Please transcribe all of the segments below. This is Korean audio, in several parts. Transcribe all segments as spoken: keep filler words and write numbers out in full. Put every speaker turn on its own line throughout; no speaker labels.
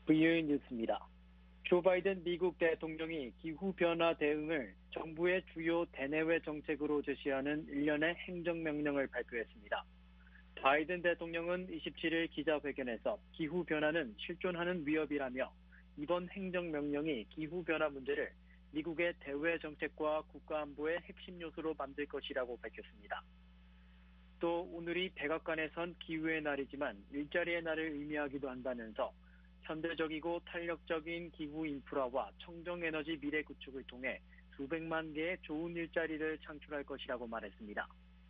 브이오에이 뉴스입니다. 조 바이든 미국 대통령이 기후변화 대응을 정부의 주요 대내외 정책으로 제시하는 일련의 행정명령을 발표했습니다. 바이든 대통령은 이십칠일 기자회견에서 기후변화는 실존하는 위협이라며 이번 행정명령이 기후변화 문제를 미국의 대외 정책과 국가안보의 핵심 요소로 만들 것이라고 밝혔습니다. 또 오늘이 백악관에 선 기후의 날이지만 일자리의 날을 의미하기도 한다면서 현대적이고 탄력적인 기후 인프라와 청정에너지 미래 구축을 통해 수백만 개의 좋은 일자리를 창출할 것이라고 말했습니다.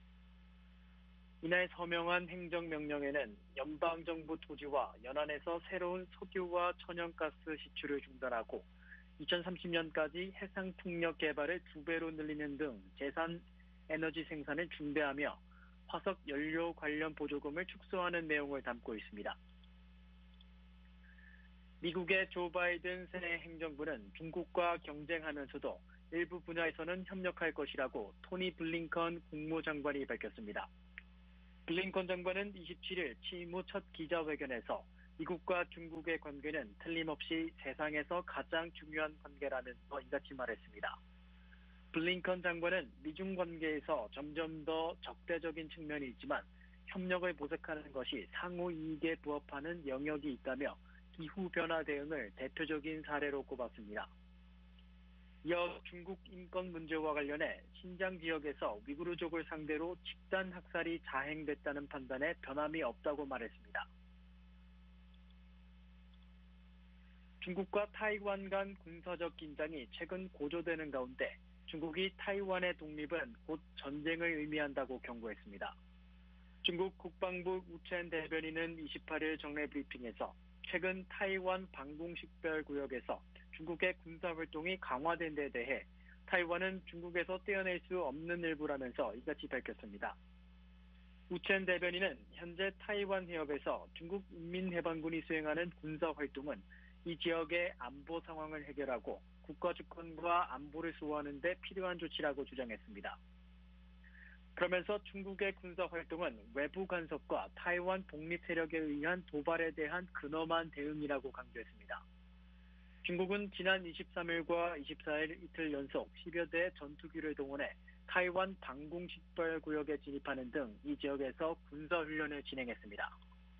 이날 서명한 행정명령에는 연방정부 토지와 연안에서 새로운 석유와 천연가스 시추를 중단하고 이천삼십년까지 해상풍력 개발을 두 배로 늘리는 등 재산 에너지 생산을 중대하며 화석 연료 관련 보조금을 축소하는 내용을 담고 있습니다. 미국의 조 바이든 새 행정부는 중국과 경쟁하면서도 일부 분야에서는 협력할 것이라고 토니 블링컨 국무장관이 밝혔습니다. 블링컨 장관은 이십칠일 취임 후 첫 기자회견에서 미국과 중국의 관계는 틀림없이 세상에서 가장 중요한 관계라면서 이같이 말했습니다. 블링컨 장관은 미중 관계에서 점점 더 적대적인 측면이 있지만 협력을 모색하는 것이 상호 이익에 부합하는 영역이 있다며 기후변화 대응을 대표적인 사례로 꼽았습니다. 이어 중국 인권 문제와 관련해 신장 지역에서 위구르족을 상대로 집단 학살이 자행됐다는 판단에 변함이 없다고 말했습니다. 중국과 타이완 간 군사적 긴장이 최근 고조되는 가운데 중국이 타이완의 독립은 곧 전쟁을 의미한다고 경고했습니다. 중국 국방부 우첸 대변인은 이십팔일 정례 브리핑에서 최근 타이완 방공식별구역에서 중국의 군사활동이 강화된 데 대해 타이완은 중국에서 떼어낼 수 없는 일부라면서 이같이 밝혔습니다. 우첸 대변인은 현재 타이완 해협에서 중국 인민해방군이 수행하는 군사활동은 이 지역의 안보 상황을 해결하고 국가 주권과 안보를 수호하는 데 필요한 조치라고 주장했습니다. 그러면서 중국의 군사활동은 외부 간섭과 타이완 독립 세력에 의한 도발에 대한 근엄한 대응이라고 강조했습니다. 중국은 지난 이십삼일과 이십사일 이틀 연속 십여 대의 전투기를 동원해 타이완 방공식별구역에 진입하는 등 이 지역에서 군사훈련을 진행했습니다.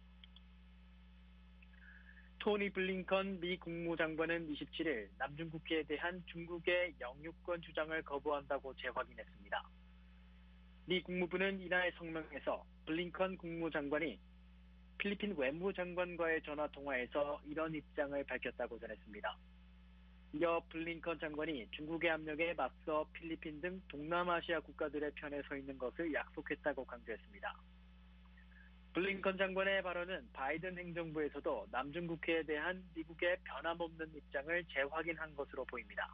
토니 블링컨 미 국무장관은 이십칠일 남중국해에 대한 중국의 영유권 주장을 거부한다고 재확인했습니다. 미 국무부는 이날 성명에서 블링컨 국무장관이 필리핀 외무장관과의 전화통화에서 이런 입장을 밝혔다고 전했습니다. 이어 블링컨 장관이 중국의 압력에 맞서 필리핀 등 동남아시아 국가들의 편에 서 있는 것을 약속했다고 강조했습니다. 블링컨 장관의 발언은 바이든 행정부에서도 남중국해에 대한 미국의 변함없는 입장을 재확인한 것으로 보입니다.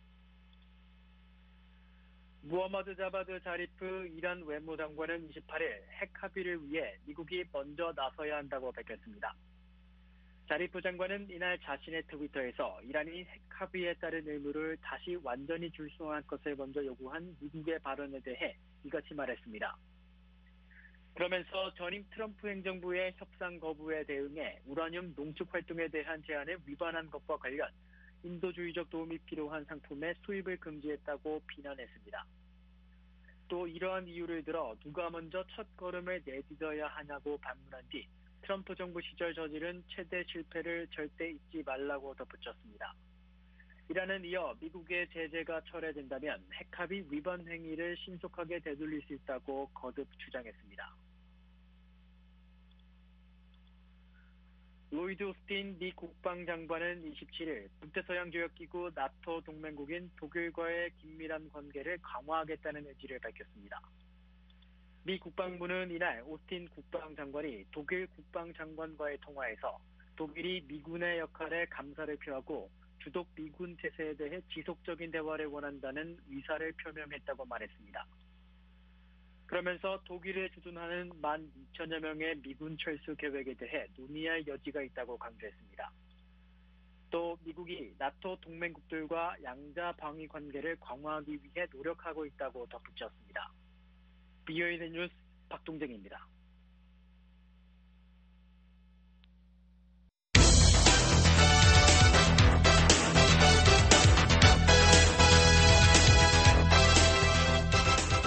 무하마드 자바드 자리프 이란 외무장관은 이십팔일 핵 합의를 위해 미국이 먼저 나서야 한다고 밝혔습니다. 자리프 장관은 이날 자신의 트위터에서 이란이 핵 합의에 따른 의무를 다시 완전히 준수할 것을 먼저 요구한 미국의 발언에 대해 이같이 말했습니다. 그러면서 전임 트럼프 행정부의 협상 거부에 대응해 우라늄 농축 활동에 대한 제한을 위반한 것과 관련 인도주의적 도움이 필요한 상품의 수입을 금지했다고 비난했습니다. 또 이러한 이유를 들어 누가 먼저 첫 걸음을 내딛어야 하냐고 반문한 뒤 트럼프 정부 시절 저지른 최대 실패를 절대 잊지 말라고 덧붙였습니다. 이란은 이어 미국의 제재가 철회된다면 핵합의 위반 행위를 신속하게 되돌릴 수 있다고 거듭 주장했습니다. 로이드 오스틴 미 국방장관은 이십칠일 북대서양조약기구 나토 동맹국인 독일과의 긴밀한 관계를 강화하겠다는 의지를 밝혔습니다. 미 국방부는 이날 오스틴 국방장관이 독일 국방장관과의 통화에서 독일이 미군의 역할에 감사를 표하고 주독 미군 태세에 대해 지속적인 대화를 원한다는 의사를 표명했다고 말했습니다. 그러면서 독일에 주둔하는 만 이천여 명의 미군 철수 계획에 대해 논의할 여지가 있다고 강조했습니다. 또 미국이 나토 동맹국들과 양자 방위 관계를 강화하기 위해 노력하고 있다고 덧붙였습니다. 브이오에이 뉴스 박동정입니다.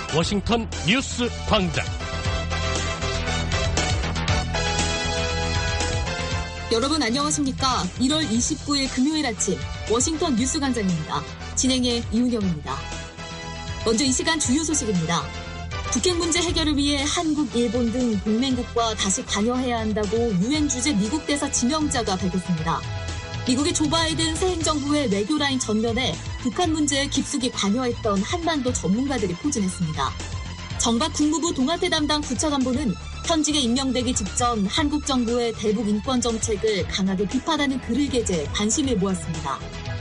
워싱턴 뉴스 광장.
여러분 안녕하십니까? 일월 이십구일 금요일 아침 워싱턴 뉴스 광장입니다. 진행의 이은영입니다. 먼저 이 시간 주요 소식입니다. 북핵 문제 해결을 위해 한국, 일본 등 동맹국과 다시 관여해야 한다고 유엔 주재 미국 대사 지명자가 밝혔습니다. 미국의 조 바이든 새 행정부의 외교라인 전면에 북한 문제에 깊숙이 관여했던 한반도 전문가들이 포진했습니다. 정박 국무부 동아태 담당 부차관보는 현직에 임명되기 직전 한국 정부의 대북 인권 정책을 강하게 비판하는 글을 게재 관심을 모았습니다.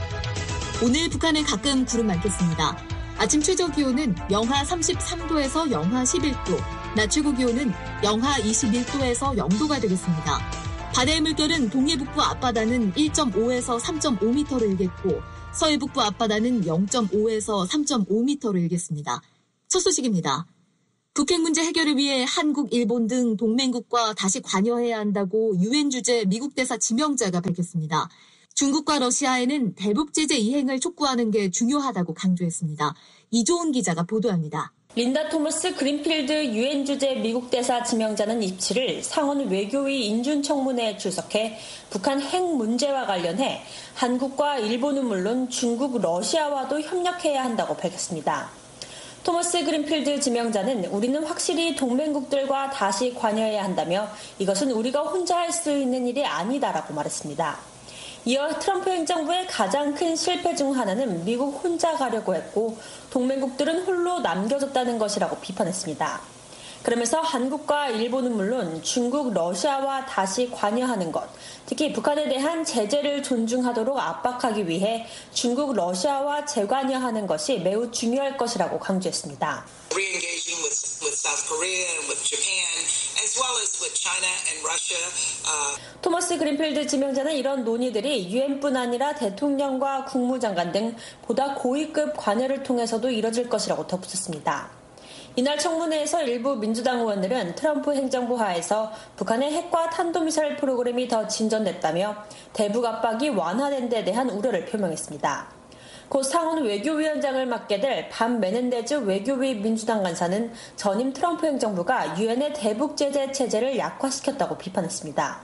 오늘 북한은 가끔 구름 많겠습니다. 아침 최저 기온은 영하 삼십삼도에서 영하 십일도, 낮 최고 기온은 영하 이십일도에서 영도가 되겠습니다. 바다의 물결은 동해북부 앞바다는 일점오에서 삼점오미터를 일겠고 서해북부 앞바다는 영점오에서 삼점오미터를 일겠습니다. 첫 소식입니다. 북핵 문제 해결을 위해 한국, 일본 등 동맹국과 다시 관여해야 한다고 유엔 주재 미국 대사 지명자가 밝혔습니다. 중국과 러시아에는 대북 제재 이행을 촉구하는 게 중요하다고 강조했습니다. 이조은 기자가 보도합니다.
린다 토머스 그린필드 유엔 주재 미국 대사 지명자는 이십칠일 상원 외교위 인준청문회에 출석해 북한 핵 문제와 관련해 한국과 일본은 물론 중국, 러시아와도 협력해야 한다고 밝혔습니다. 토머스 그린필드 지명자는 우리는 확실히 동맹국들과 다시 관여해야 한다며 이것은 우리가 혼자 할 수 있는 일이 아니다라고 말했습니다. 이어 트럼프 행정부의 가장 큰 실패 중 하나는 미국 혼자 가려고 했고 동맹국들은 홀로 남겨졌다는 것이라고 비판했습니다. 그러면서 한국과 일본은 물론 중국, 러시아와 다시 관여하는 것, 특히 북한에 대한 제재를 존중하도록 압박하기 위해 중국, 러시아와 재관여하는 것이 매우 중요할 것이라고 강조했습니다.
Re-engaging with, with South Korea and with Japan, as well as with China and Russia. Uh...
토머스 그린필드 지명자는 이런 논의들이 유엔뿐 아니라 대통령과 국무장관 등 보다 고위급 관여를 통해서도 이뤄질 것이라고 덧붙였습니다. 이날 청문회에서 일부 민주당 의원들은 트럼프 행정부 하에서 북한의 핵과 탄도미사일 프로그램이 더 진전됐다며 대북 압박이 완화된 데 대한 우려를 표명했습니다. 곧 상원 외교위원장을 맡게 될 반 메넨데즈 외교위 민주당 간사는 전임 트럼프 행정부가 유엔의 대북 제재 체제를 약화시켰다고 비판했습니다.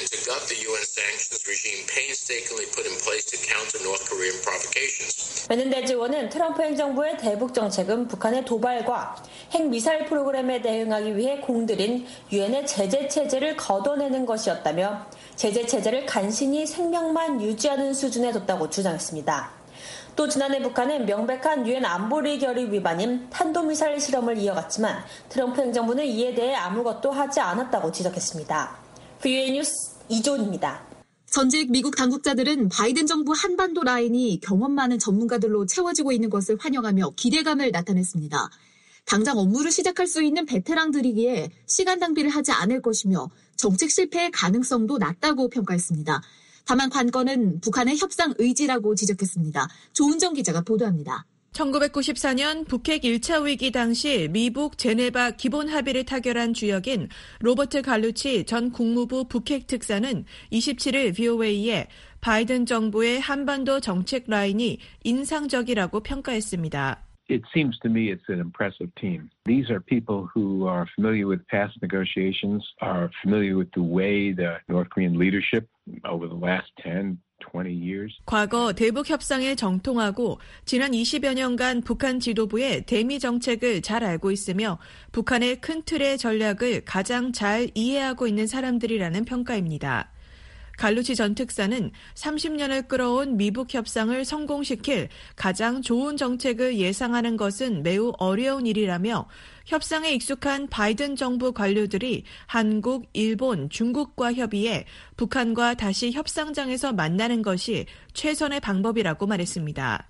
메넨데즈 의원은 트럼프 행정부의 대북 정책은 북한의 도발과 핵미사일 프로그램에 대응하기 위해 공들인 유엔의 제재 체제를 걷어내는 것이었다며 제재 체제를 간신히 생명만 유지하는 수준에 뒀다고 주장했습니다. 또 지난해 북한은 명백한 유엔 안보리 결의 위반인 탄도미사일 실험을 이어갔지만 트럼프 행정부는 이에 대해 아무것도 하지 않았다고 지적했습니다. 브이오에이 뉴스 이조은입니다.
전직 미국 당국자들은 바이든 정부 한반도 라인이 경험 많은 전문가들로 채워지고 있는 것을 환영하며 기대감을 나타냈습니다. 당장 업무를 시작할 수 있는 베테랑들이기에 시간 낭비를 하지 않을 것이며 정책 실패의 가능성도 낮다고 평가했습니다. 다만 관건은 북한의 협상 의지라고 지적했습니다. 조은정 기자가 보도합니다.
천구백구십사년 북핵 일 차 위기 당시 미북 제네바 기본 합의를 타결한 주역인 로버트 갈루치 전 국무부 북핵 특사는 이십칠일 브이오에이에 바이든 정부의 한반도 정책 라인이 인상적이라고 평가했습니다.
It seems to me it's an impressive team. These are people who are familiar with past negotiations, are familiar with the way the North Korean leadership over the last ten, twenty years.
과거 대북 협상에 정통하고 지난 이십여 년간 북한 지도부의 대미 정책을 잘 알고 있으며 북한의 큰 틀의 전략을 가장 잘 이해하고 있는 사람들이라는 평가입니다. 갈루치 전 특사는 삼십 년을 끌어온 미북 협상을 성공시킬 가장 좋은 정책을 예상하는 것은 매우 어려운 일이라며 협상에 익숙한 바이든 정부 관료들이 한국, 일본, 중국과 협의해 북한과 다시 협상장에서 만나는 것이 최선의 방법이라고 말했습니다.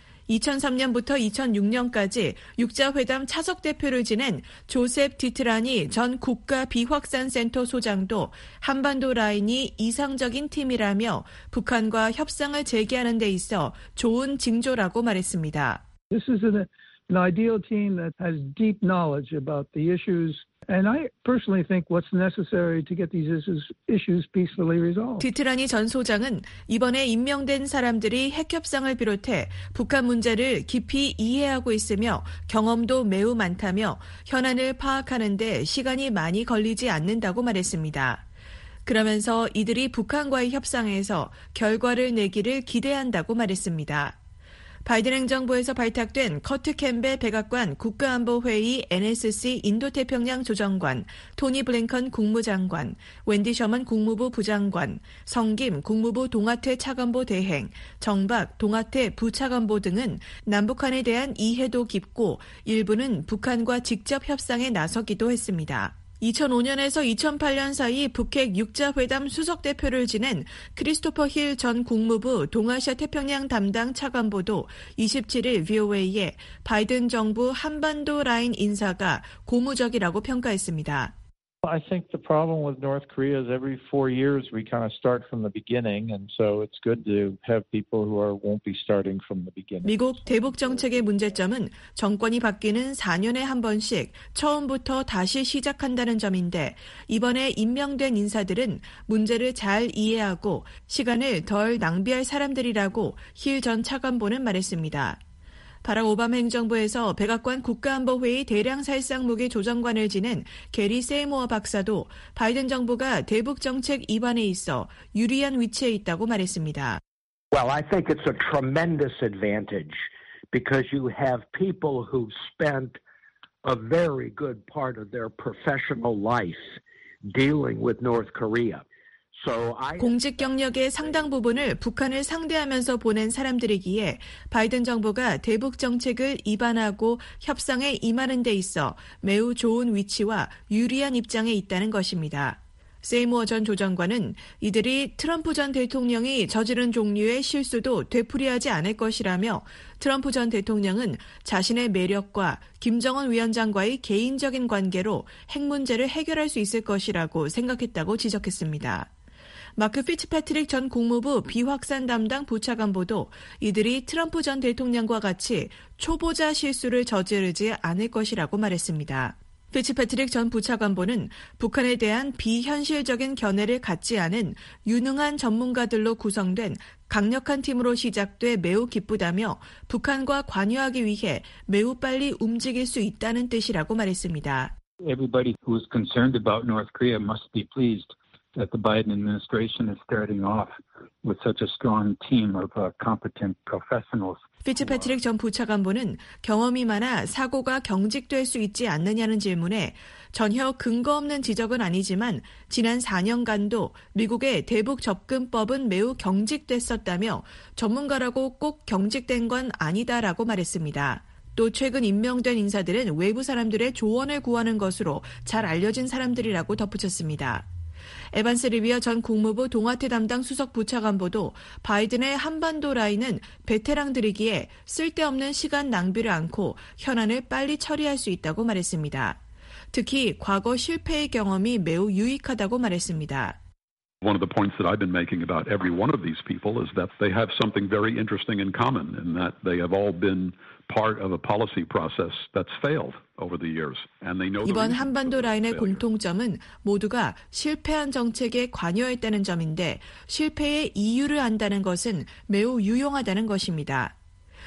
이천삼년부터 이천육년까지 육자회담 차석 대표를 지낸 조셉 디트라니 전 국가비확산센터 소장도 한반도 라인이 이상적인 팀이라며 북한과 협상을 재개하는 데 있어 좋은 징조라고 말했습니다.
This is an
an ideal team that has deep knowledge about the issues. And I personally think what's necessary to get these issues, issues peacefully resolved.
디트라니 전 소장은 이번에 임명된 사람들이 핵협상을 비롯해 북한 문제를 깊이 이해하고 있으며 경험도 매우 많다며 현안을 파악하는 데 시간이 많이 걸리지 않는다고 말했습니다. 그러면서 이들이 북한과의 협상에서 결과를 내기를 기대한다고 말했습니다. 바이든 행정부에서 발탁된 커트 캠벨 백악관 국가안보회의 엔에스씨 인도태평양 조정관, 토니 블링컨 국무장관, 웬디 셔먼 국무부 부장관, 성김 국무부 동아태 차관보 대행, 정박 동아태 부차관보 등은 남북한에 대한 이해도 깊고 일부는 북한과 직접 협상에 나서기도 했습니다. 이천오 년에서 이천팔 년 사이 북핵 육자회담 수석대표를 지낸 크리스토퍼 힐 전 국무부 동아시아 태평양 담당 차관보도 이십칠 일 브이오에이에 바이든 정부 한반도 라인 인사가 고무적이라고 평가했습니다.
I think the problem with North Korea is every four years we kind of start from the beginning, and so it's good to have people who are won't be starting from the beginning.
미국 대북 정책의 문제점은 정권이 바뀌는 사 년에 한 번씩 처음부터 다시 시작한다는 점인데 이번에 임명된 인사들은 문제를 잘 이해하고 시간을 덜 낭비할 사람들이라고 힐 전 차관보는 말했습니다. 바락 오바마 행정부에서 백악관 국가안보회의 대량살상무기 조정관을 지낸 게리 세이모어 박사도 바이든 정부가 대북 정책 입안에 있어 유리한 위치에 있다고 말했습니다.
Well, I think it's a tremendous advantage because you have people who've spent a very good part of their professional life dealing with North Korea.
공직 경력의 상당 부분을 북한을 상대하면서 보낸 사람들이기에 바이든 정부가 대북 정책을 입안하고 협상에 임하는 데 있어 매우 좋은 위치와 유리한 입장에 있다는 것입니다. 세이모어 전 조정관은 이들이 트럼프 전 대통령이 저지른 종류의 실수도 되풀이하지 않을 것이라며 트럼프 전 대통령은 자신의 매력과 김정은 위원장과의 개인적인 관계로 핵 문제를 해결할 수 있을 것이라고 생각했다고 지적했습니다. 마크 피츠패트릭 전 국무부 비확산 담당 부차관보도 이들이 트럼프 전 대통령과 같이 초보자 실수를 저지르지 않을 것이라고 말했습니다. 피츠패트릭 전 부차관보는 북한에 대한 비현실적인 견해를 갖지 않은 유능한 전문가들로 구성된 강력한 팀으로 시작돼 매우 기쁘다며 북한과 관여하기 위해 매우 빨리 움직일 수 있다는 뜻이라고 말했습니다.
Everybody who is concerned about North Korea must be pleased that the Biden administration is starting off with such a strong team of uh, competent professionals.
피츠패트릭 전 부차관보는 경험이 많아 사고가 경직될 수 있지 않느냐는 질문에 전혀 근거 없는 지적은 아니지만 지난 사 년간도 미국의 대북 접근법은 매우 경직됐었다며 전문가라고 꼭 경직된 건 아니다라고 말했습니다. 또 최근 임명된 인사들은 외부 사람들의 조언을 구하는 것으로 잘 알려진 사람들이라고 덧붙였습니다. 에반스 리비어 전 국무부 동아태 담당 수석 부차관보도 바이든의 한반도 라인은 베테랑들이기에 쓸데없는 시간 낭비를 않고 현안을 빨리 처리할 수 있다고 말했습니다. 특히 과거 실패의 경험이 매우 유익하다고 말했습니다.
One of the points that I've been making about every one of these people is that they have something very interesting in common in that they have all been part of a policy process that's failed over the years. And they know
이번 한반도 라인의 공통점은 모두가 실패한 정책에 관여했다는 점인데 실패의 이유를 안다는 것은 매우 유용하다는 것입니다.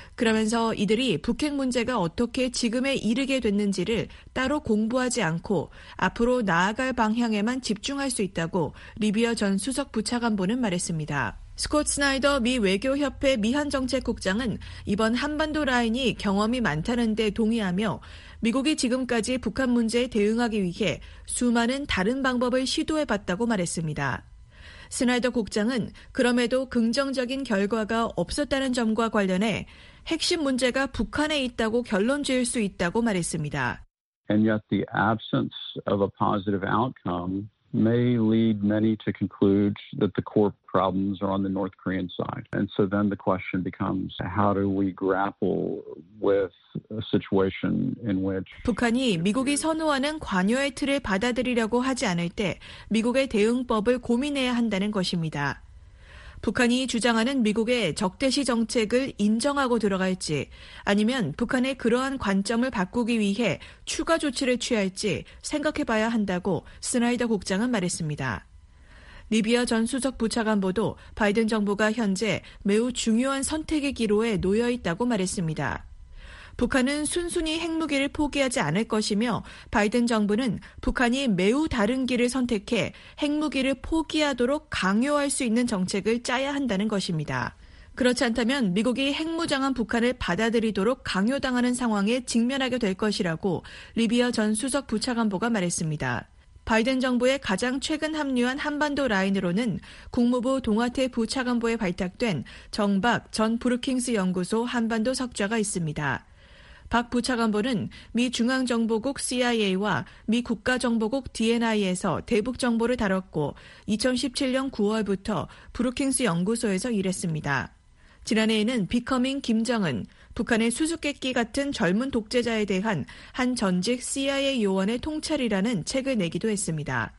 그러면서 이들이 북핵 문제가 어떻게 지금에 이르게 됐는지를 따로 공부하지 않고 앞으로 나아갈 방향에만 집중할 수 있다고 리비어 전 수석 부차관보는 말했습니다. 스콧 스나이더 미 외교협회 미한정책국장은 이번 한반도 라인이 경험이 많다는 데 동의하며 미국이 지금까지 북한 문제에 대응하기 위해 수많은 다른 방법을 시도해봤다고 말했습니다. 스나이더 국장은 그럼에도 긍정적인 결과가 없었다는 점과 관련해 핵심 문제가 북한에 있다고 결론 지을 수 있다고 말했습니다.
And yet the absence of a positive outcome may lead many to conclude that the core problems are on the North Korean side. And so then the question becomes, how do we grapple with a situation in which
북한이 미국이 선호하는 관여의 틀을 받아들이려고 하지 않을 때 미국의 대응법을 고민해야 한다는 것입니다. 북한이 주장하는 미국의 적대시 정책을 인정하고 들어갈지 아니면 북한의 그러한 관점을 바꾸기 위해 추가 조치를 취할지 생각해봐야 한다고 스나이더 국장은 말했습니다. 리비아 전 수석 부차관보도 바이든 정부가 현재 매우 중요한 선택의 기로에 놓여 있다고 말했습니다. 북한은 순순히 핵무기를 포기하지 않을 것이며 바이든 정부는 북한이 매우 다른 길을 선택해 핵무기를 포기하도록 강요할 수 있는 정책을 짜야 한다는 것입니다. 그렇지 않다면 미국이 핵무장한 북한을 받아들이도록 강요당하는 상황에 직면하게 될 것이라고 리비아 전 수석 부차관보가 말했습니다. 바이든 정부의 가장 최근 합류한 한반도 라인으로는 국무부 동아태 부차관보에 발탁된 정박 전 브루킹스 연구소 한반도 석좌가 있습니다. 박 부차관보는 미 중앙정보국 씨아이에이와 미 국가정보국 디엔아이에서 대북 정보를 다뤘고 이천십칠년 구월부터 브루킹스 연구소에서 일했습니다. 지난해에는 비커밍 김정은, 북한의 수수께끼 같은 젊은 독재자에 대한 한 전직 씨아이에이 요원의 통찰이라는 책을 내기도 했습니다.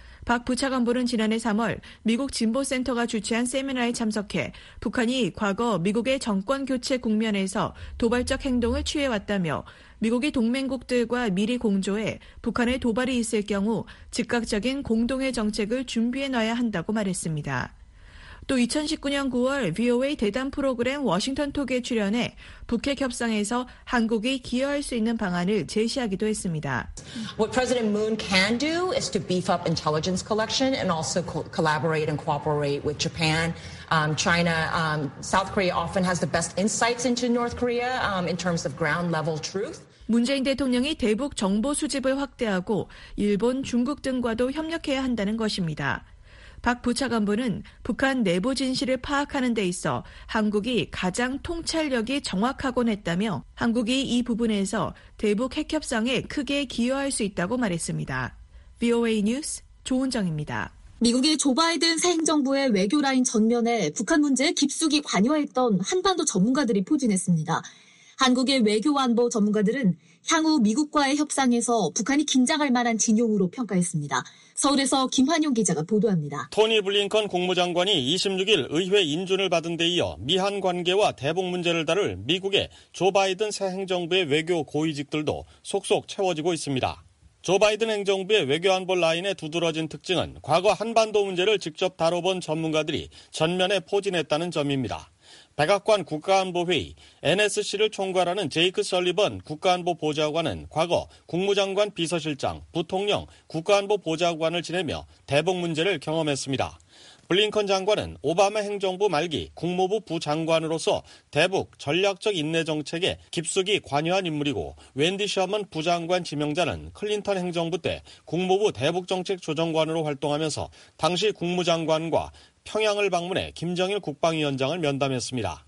박 부차관보는 지난해 삼월 미국 진보센터가 주최한 세미나에 참석해 북한이 과거 미국의 정권 교체 국면에서 도발적 행동을 취해왔다며 미국이 동맹국들과 미리 공조해 북한에 도발이 있을 경우 즉각적인 공동의 정책을 준비해놔야 한다고 말했습니다. 또 이천십구년 구월 브이오에이 대담 프로그램 워싱턴 톡에 출연해 북핵 협상에서 한국이 기여할 수 있는 방안을 제시하기도 했습니다.
What President Moon can do is to beef up intelligence collection and also co- collaborate and cooperate with Japan, um, China. Um, South Korea often has the best insights into North Korea um, in terms of ground level truth.
문재인 대통령이 대북 정보 수집을 확대하고 일본, 중국 등과도 협력해야 한다는 것입니다. 박 부차관보는 북한 내부 진실을 파악하는 데 있어 한국이 가장 통찰력이 정확하곤 했다며 한국이 이 부분에서 대북 핵협상에 크게 기여할 수 있다고 말했습니다. 브이오에이 뉴스 조은정입니다.
미국의 조 바이든 새 행정부의 외교 라인 전면에 북한 문제에 깊숙이 관여했던 한반도 전문가들이 포진했습니다. 한국의 외교안보 전문가들은 향후 미국과의 협상에서 북한이 긴장할 만한 진용으로 평가했습니다. 서울에서 김환용 기자가 보도합니다.
토니 블링컨 국무장관이 이십육일 의회 인준을 받은 데 이어 미한 관계와 대북 문제를 다룰 미국의 조 바이든 새 행정부의 외교 고위직들도 속속 채워지고 있습니다. 조 바이든 행정부의 외교안보 라인에 두드러진 특징은 과거 한반도 문제를 직접 다뤄본 전문가들이 전면에 포진했다는 점입니다. 백악관 국가안보회의 엔에스씨를 총괄하는 제이크 설리번 국가안보 보좌관은 과거 국무장관 비서실장, 부통령, 국가안보 보좌관을 지내며 대북 문제를 경험했습니다. 블링컨 장관은 오바마 행정부 말기 국무부 부장관으로서 대북 전략적 인내 정책에 깊숙이 관여한 인물이고 웬디 셔먼 부장관 지명자는 클린턴 행정부 때 국무부 대북정책 조정관으로 활동하면서 당시 국무장관과 평양을 방문해 김정일 국방위원장을 면담했습니다.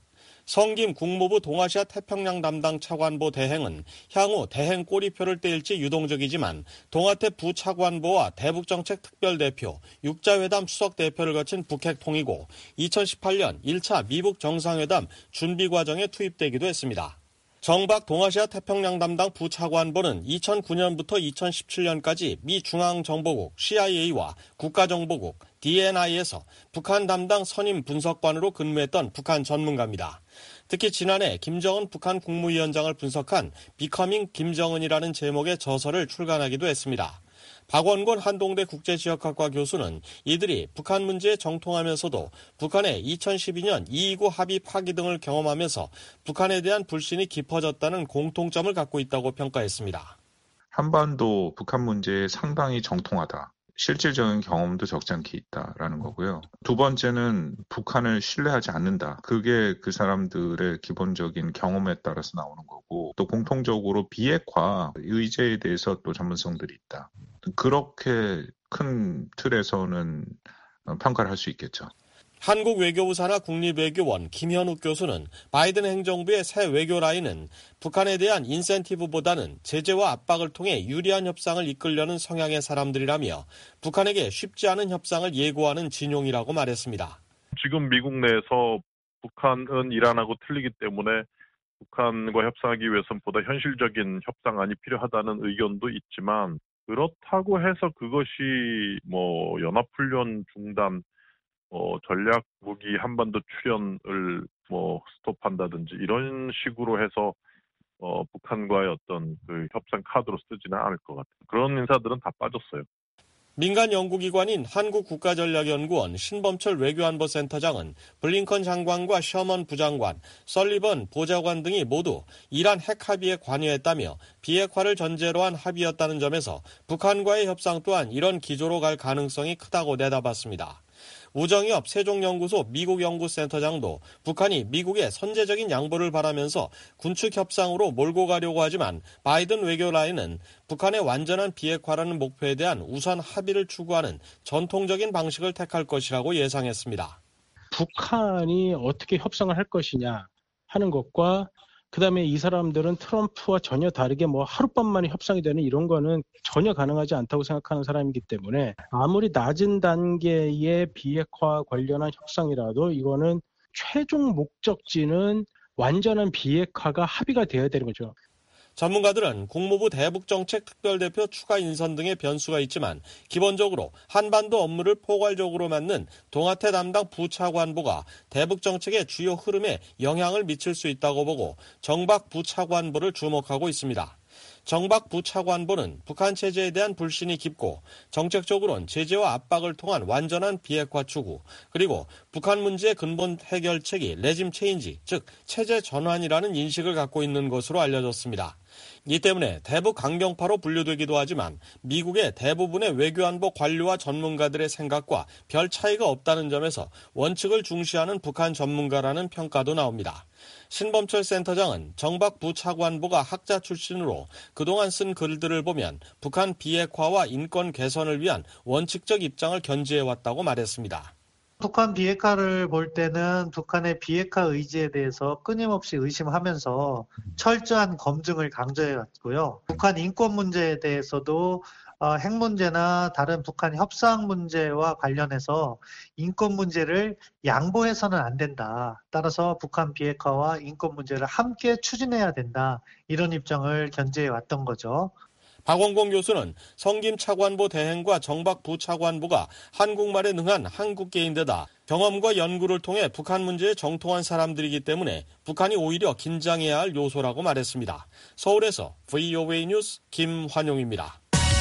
성김 국무부 동아시아 태평양 담당 차관보 대행은 향후 대행 꼬리표를 떼일지 유동적이지만 동아태 부차관보와 대북정책 특별대표, 육자회담 수석대표를 거친 북핵통이고 이천십팔년 일차 미북 정상회담 준비 과정에 투입되기도 했습니다. 정박 동아시아 태평양 담당 부차관보는 이천구년부터 이천십칠년까지 미 중앙정보국 씨아이에이와 국가정보국 디엔아이에서 북한 담당 선임 분석관으로 근무했던 북한 전문가입니다. 특히 지난해 김정은 북한 국무위원장을 분석한 비커밍 김정은이라는 제목의 저서를 출간하기도 했습니다. 박원곤 한동대 국제지역학과 교수는 이들이 북한 문제에 정통하면서도 북한의 이천십이년 이이구 합의 파기 등을 경험하면서 북한에 대한 불신이 깊어졌다는 공통점을 갖고 있다고 평가했습니다.
한반도 북한 문제에 상당히 정통하다. 실질적인 경험도 적지 않게 있다라는 거고요. 두 번째는 북한을 신뢰하지 않는다. 그게 그 사람들의 기본적인 경험에 따라서 나오는 거고 또 공통적으로 비핵화 의제에 대해서 또 전문성들이 있다. 그렇게 큰 틀에서는 평가를 할 수 있겠죠.
한국 외교부 산하 국립외교원 김현욱 교수는 바이든 행정부의 새 외교 라인은 북한에 대한 인센티브보다는 제재와 압박을 통해 유리한 협상을 이끌려는 성향의 사람들이라며 북한에게 쉽지 않은 협상을 예고하는 진용이라고 말했습니다.
지금 미국 내에서 북한은 이란하고 틀리기 때문에 북한과 협상하기 위해서는 보다 현실적인 협상안이 필요하다는 의견도 있지만 그렇다고 해서 그것이 뭐 연합훈련 중단 어, 전략 무기 한반도 출현을 뭐 스톱한다든지 이런 식으로 해서 어, 북한과의 어떤 그 협상 카드로 쓰지는 않을 것 같아요. 그런 인사들은 다 빠졌어요.
민간 연구기관인 한국국가전략연구원 신범철 외교안보센터장은 블링컨 장관과 셔먼 부장관, 설리번 보좌관 등이 모두 이란 핵 합의에 관여했다며 비핵화를 전제로 한 합의였다는 점에서 북한과의 협상 또한 이런 기조로 갈 가능성이 크다고 내다봤습니다. 우정엽 세종연구소 미국연구센터장도 북한이 미국의 선제적인 양보를 바라면서 군축 협상으로 몰고 가려고 하지만 바이든 외교라인은 북한의 완전한 비핵화라는 목표에 대한 우선 합의를 추구하는 전통적인 방식을 택할 것이라고 예상했습니다.
북한이 어떻게 협상을 할 것이냐 하는 것과 그다음에 이 사람들은 트럼프와 전혀 다르게 뭐 하룻밤 만에 협상이 되는 이런 거는 전혀 가능하지 않다고 생각하는 사람이기 때문에 아무리 낮은 단계의 비핵화 관련한 협상이라도 이거는 최종 목적지는 완전한 비핵화가 합의가 되어야 되는 거죠.
전문가들은 국무부 대북정책 특별대표 추가 인선 등의 변수가 있지만 기본적으로 한반도 업무를 포괄적으로 맡는 동아태 담당 부차관보가 대북정책의 주요 흐름에 영향을 미칠 수 있다고 보고 정박 부차관보를 주목하고 있습니다. 정박 부차관보는 북한 체제에 대한 불신이 깊고 정책적으로는 제재와 압박을 통한 완전한 비핵화 추구, 그리고 북한 문제의 근본 해결책이 레짐 체인지, 즉 체제 전환이라는 인식을 갖고 있는 것으로 알려졌습니다. 이 때문에 대북 강경파로 분류되기도 하지만 미국의 대부분의 외교안보 관료와 전문가들의 생각과 별 차이가 없다는 점에서 원칙을 중시하는 북한 전문가라는 평가도 나옵니다. 신범철 센터장은 정박 부차관보가 학자 출신으로 그동안 쓴 글들을 보면 북한 비핵화와 인권 개선을 위한 원칙적 입장을 견지해왔다고 말했습니다.
북한 비핵화를 볼 때는 북한의 비핵화 의지에 대해서 끊임없이 의심하면서 철저한 검증을 강조해왔고요. 북한 인권 문제에 대해서도 어, 핵 문제나 다른 북한 협상 문제와 관련해서 인권 문제를 양보해서는 안 된다. 따라서 북한 비핵화와 인권 문제를 함께 추진해야 된다. 이런 입장을 견지해왔던 거죠.
박원공 교수는 성김 차관보 대행과 정박 부차관보가 한국말에 능한 한국계인데다 경험과 연구를 통해 북한 문제에 정통한 사람들이기 때문에 북한이 오히려 긴장해야 할 요소라고 말했습니다. 서울에서 브이오에이 뉴스 김환용입니다.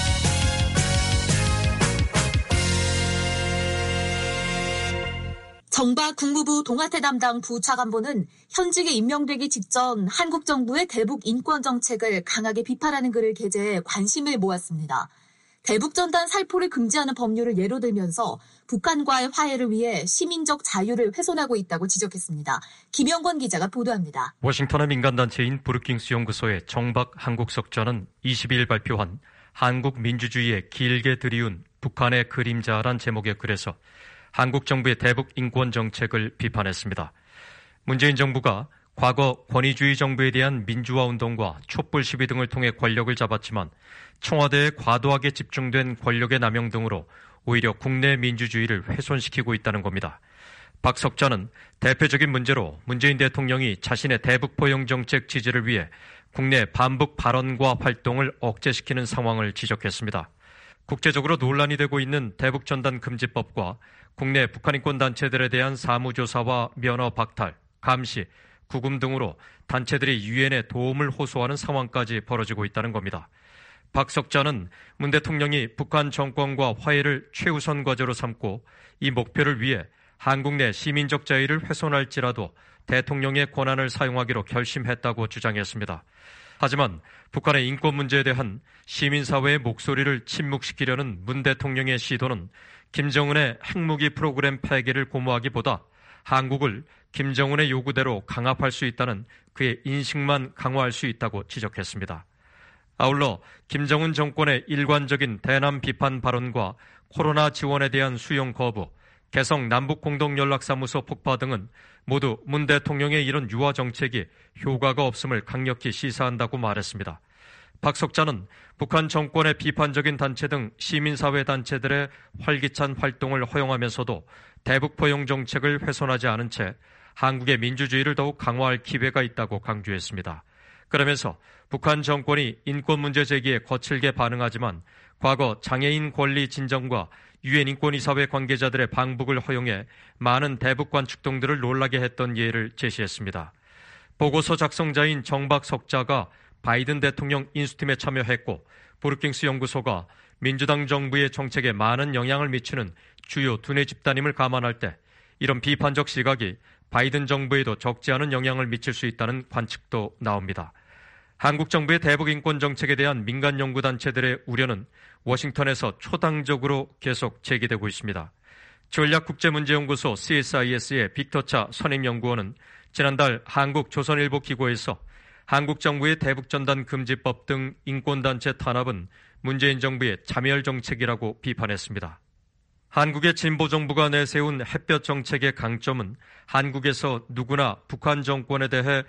정박 국무부 동아태 담당 부차관보는 현직에 임명되기 직전 한국 정부의 대북 인권 정책을 강하게 비판하는 글을 게재해 관심을 모았습니다. 대북 전단 살포를 금지하는 법률을 예로 들면서 북한과의 화해를 위해 시민적 자유를 훼손하고 있다고 지적했습니다. 김영권 기자가 보도합니다.
워싱턴의 민간단체인 브루킹스 연구소의 정박 한국석전은 이십 일 발표한 한국 민주주의에 길게 들이운 북한의 그림자란 제목의 글에서 한국 정부의 대북 인권 정책을 비판했습니다. 문재인 정부가 과거 권위주의 정부에 대한 민주화 운동과 촛불 시위 등을 통해 권력을 잡았지만 청와대에 과도하게 집중된 권력의 남용 등으로 오히려 국내 민주주의를 훼손시키고 있다는 겁니다. 박 석자는 대표적인 문제로 문재인 대통령이 자신의 대북 포용 정책 지지를 위해 국내 반북 발언과 활동을 억제시키는 상황을 지적했습니다. 국제적으로 논란이 되고 있는 대북전단 금지법과 국내 북한인권단체들에 대한 사무조사와 면허 박탈, 감시, 구금 등으로 단체들이 유엔에 도움을 호소하는 상황까지 벌어지고 있다는 겁니다. 박 석자는 문 대통령이 북한 정권과 화해를 최우선 과제로 삼고 이 목표를 위해 한국 내 시민적 자유를 훼손할지라도 대통령의 권한을 사용하기로 결심했다고 주장했습니다. 하지만 북한의 인권 문제에 대한 시민사회의 목소리를 침묵시키려는 문 대통령의 시도는 김정은의 핵무기 프로그램 폐기를 고무하기보다 한국을 김정은의 요구대로 강압할 수 있다는 그의 인식만 강화할 수 있다고 지적했습니다. 아울러 김정은 정권의 일관적인 대남 비판 발언과 코로나 지원에 대한 수용 거부, 개성 남북공동연락사무소 폭파 등은 모두 문 대통령의 이런 유화 정책이 효과가 없음을 강력히 시사한다고 말했습니다. 박 석자는 북한 정권의 비판적인 단체 등 시민사회 단체들의 활기찬 활동을 허용하면서도 대북 포용 정책을 훼손하지 않은 채 한국의 민주주의를 더욱 강화할 기회가 있다고 강조했습니다. 그러면서 북한 정권이 인권 문제 제기에 거칠게 반응하지만 과거 장애인 권리 진정과 유엔 인권이사회 관계자들의 방북을 허용해 많은 대북 관측동들을 놀라게 했던 예를 제시했습니다. 보고서 작성자인 정박 석자가 바이든 대통령 인수팀에 참여했고 브루킹스 연구소가 민주당 정부의 정책에 많은 영향을 미치는 주요 두뇌 집단임을 감안할 때 이런 비판적 시각이 바이든 정부에도 적지 않은 영향을 미칠 수 있다는 관측도 나옵니다. 한국 정부의 대북 인권 정책에 대한 민간 연구단체들의 우려는 워싱턴에서 초당적으로 계속 제기되고 있습니다. 전략국제문제연구소 씨에스아이에스의 빅터차 선임연구원은 지난달 한국조선일보 기고에서 한국 정부의 대북전단 금지법 등 인권단체 탄압은 문재인 정부의 자멸 정책이라고 비판했습니다. 한국의 진보 정부가 내세운 햇볕 정책의 강점은 한국에서 누구나 북한 정권에 대해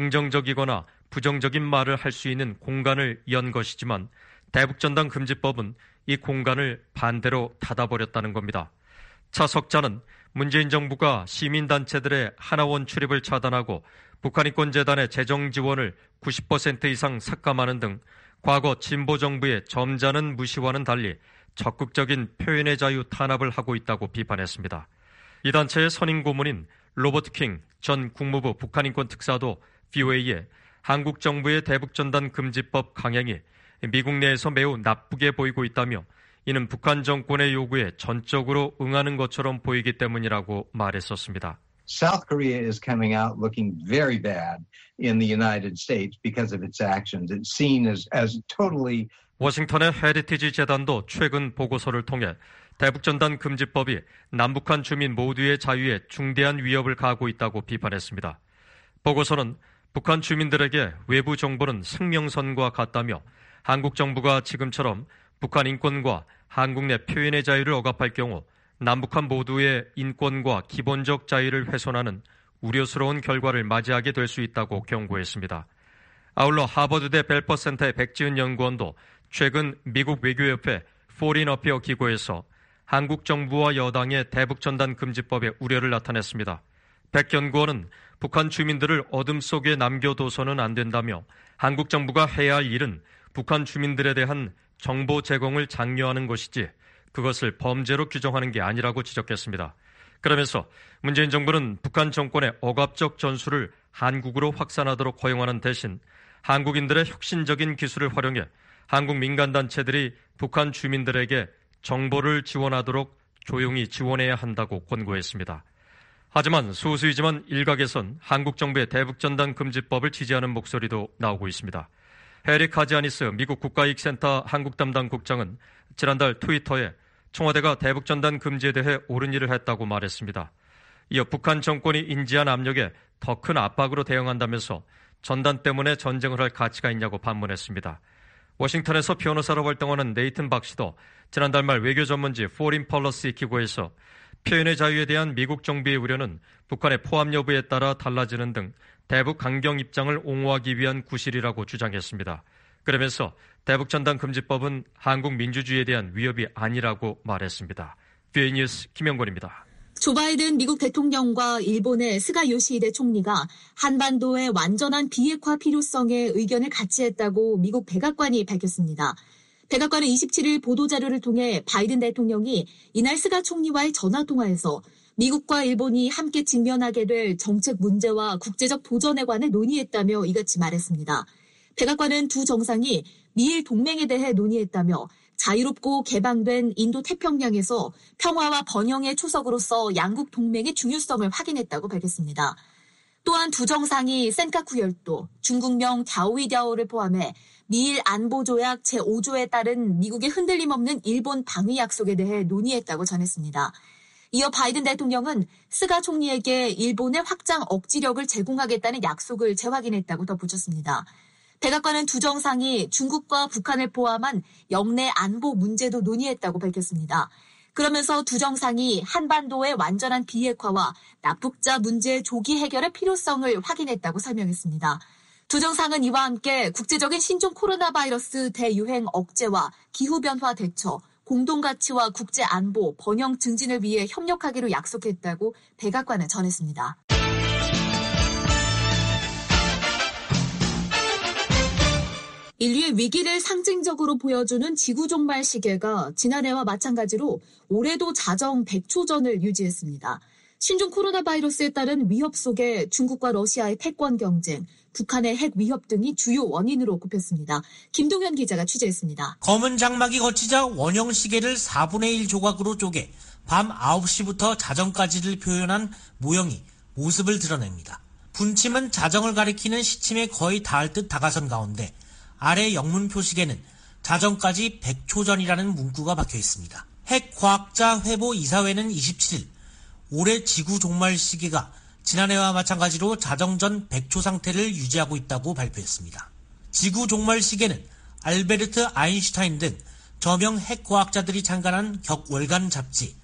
긍정적이거나 부정적인 말을 할 수 있는 공간을 연 것이지만 대북전단 금지법은 이 공간을 반대로 닫아버렸다는 겁니다. 차 석자는 문재인 정부가 시민단체들의 하나원 출입을 차단하고 북한인권재단의 재정 지원을 구십 퍼센트 이상 삭감하는 등 과거 진보 정부의 점잖은 무시와는 달리 적극적인 표현의 자유 탄압을 하고 있다고 비판했습니다. 이 단체의 선임 고문인 로버트 킹 전 국무부 북한인권 특사도 브이오에이에 한국 정부의 대북전단 금지법 강행이 미국 내에서 매우 나쁘게 보이고 있다며 이는 북한 정권의 요구에 전적으로 응하는 것처럼 보이기 때문이라고 말했었습니다.
South Korea is coming out looking very bad in the United States because of its actions. It's seen as, as totally
워싱턴의 헤리티지 재단도 최근 보고서를 통해 대북전단 금지법이 남북한 주민 모두의 자유에 중대한 위협을 가하고 있다고 비판했습니다. 보고서는 북한 주민들에게 외부 정보는 생명선과 같다며 한국 정부가 지금처럼 북한 인권과 한국 내 표현의 자유를 억압할 경우 남북한 모두의 인권과 기본적 자유를 훼손하는 우려스러운 결과를 맞이하게 될 수 있다고 경고했습니다. 아울러 하버드대 벨퍼센터의 백지은 연구원도 최근 미국 외교협회 포린 어피어 기고에서 한국 정부와 여당의 대북전단 금지법에 우려를 나타냈습니다. 백 연구원은 북한 주민들을 어둠 속에 남겨둬서는 안 된다며 한국 정부가 해야 할 일은 북한 주민들에 대한 정보 제공을 장려하는 것이지 그것을 범죄로 규정하는 게 아니라고 지적했습니다. 그러면서 문재인 정부는 북한 정권의 억압적 전술을 한국으로 확산하도록 허용하는 대신 한국인들의 혁신적인 기술을 활용해 한국 민간단체들이 북한 주민들에게 정보를 지원하도록 조용히 지원해야 한다고 권고했습니다. 하지만 소수이지만 일각에선 한국 정부의 대북전단 금지법을 지지하는 목소리도 나오고 있습니다. 해리 카지아니스 미국 국가이익센터 한국 담당 국장은 지난달 트위터에 청와대가 대북전단 금지에 대해 옳은 일을 했다고 말했습니다. 이어 북한 정권이 인지한 압력에 더 큰 압박으로 대응한다면서 전단 때문에 전쟁을 할 가치가 있냐고 반문했습니다. 워싱턴에서 변호사로 활동하는 네이튼 박 씨도 지난달 말 외교 전문지 포린 펄러시 기고에서 표현의 자유에 대한 미국 정부의 우려는 북한의 포함 여부에 따라 달라지는 등 대북 강경 입장을 옹호하기 위한 구실이라고 주장했습니다. 그러면서 대북전단 금지법은 한국 민주주의에 대한 위협이 아니라고 말했습니다. 브이오에이 뉴스 김영권입니다.
조 바이든 미국 대통령과 일본의 스가 요시히데 총리가 한반도의 완전한 비핵화 필요성에 의견을 같이 했다고 미국 백악관이 밝혔습니다. 백악관은 이십칠일 보도자료를 통해 바이든 대통령이 이날 스가 총리와의 전화통화에서 미국과 일본이 함께 직면하게 될 정책 문제와 국제적 도전에 관해 논의했다며 이같이 말했습니다. 백악관은 두 정상이 미일 동맹에 대해 논의했다며 자유롭고 개방된 인도태평양에서 평화와 번영의 초석으로서 양국 동맹의 중요성을 확인했다고 밝혔습니다. 또한 두 정상이 센카쿠 열도, 중국명 갸오위갸오를 포함해 미일 안보조약 제오조에 따른 미국의 흔들림 없는 일본 방위 약속에 대해 논의했다고 전했습니다. 이어 바이든 대통령은 스가 총리에게 일본의 확장 억지력을 제공하겠다는 약속을 재확인했다고 덧붙였습니다. 백악관은 두 정상이 중국과 북한을 포함한 영내 안보 문제도 논의했다고 밝혔습니다. 그러면서 두 정상이 한반도의 완전한 비핵화와 납북자 문제 조기 해결의 필요성을 확인했다고 설명했습니다. 두 정상은 이와 함께 국제적인 신종 코로나 바이러스 대유행 억제와 기후변화 대처, 공동가치와 국제안보, 번영 증진을 위해 협력하기로 약속했다고 백악관은 전했습니다. 인류의 위기를 상징적으로 보여주는 지구 종말 시계가 지난해와 마찬가지로 올해도 자정 백 초 전을 유지했습니다. 신종 코로나 바이러스에 따른 위협 속에 중국과 러시아의 패권 경쟁, 북한의 핵 위협 등이 주요 원인으로 꼽혔습니다. 김동현 기자가 취재했습니다.
검은 장막이 거치자 원형 시계를 사분의 일 조각으로 쪼개 밤 아홉 시부터 자정까지를 표현한 모형이 모습을 드러냅니다. 분침은 자정을 가리키는 시침에 거의 닿을 듯 다가선 가운데 아래 영문 표식에는 자정까지 백 초 전이라는 문구가 박혀 있습니다. 핵과학자 회보 이사회는 이십칠 일 올해 지구 종말 시기가 지난해와 마찬가지로 자정 전 백 초 상태를 유지하고 있다고 발표했습니다. 지구 종말 시계는 알베르트 아인슈타인 등 저명 핵과학자들이 창간한 격월간 잡지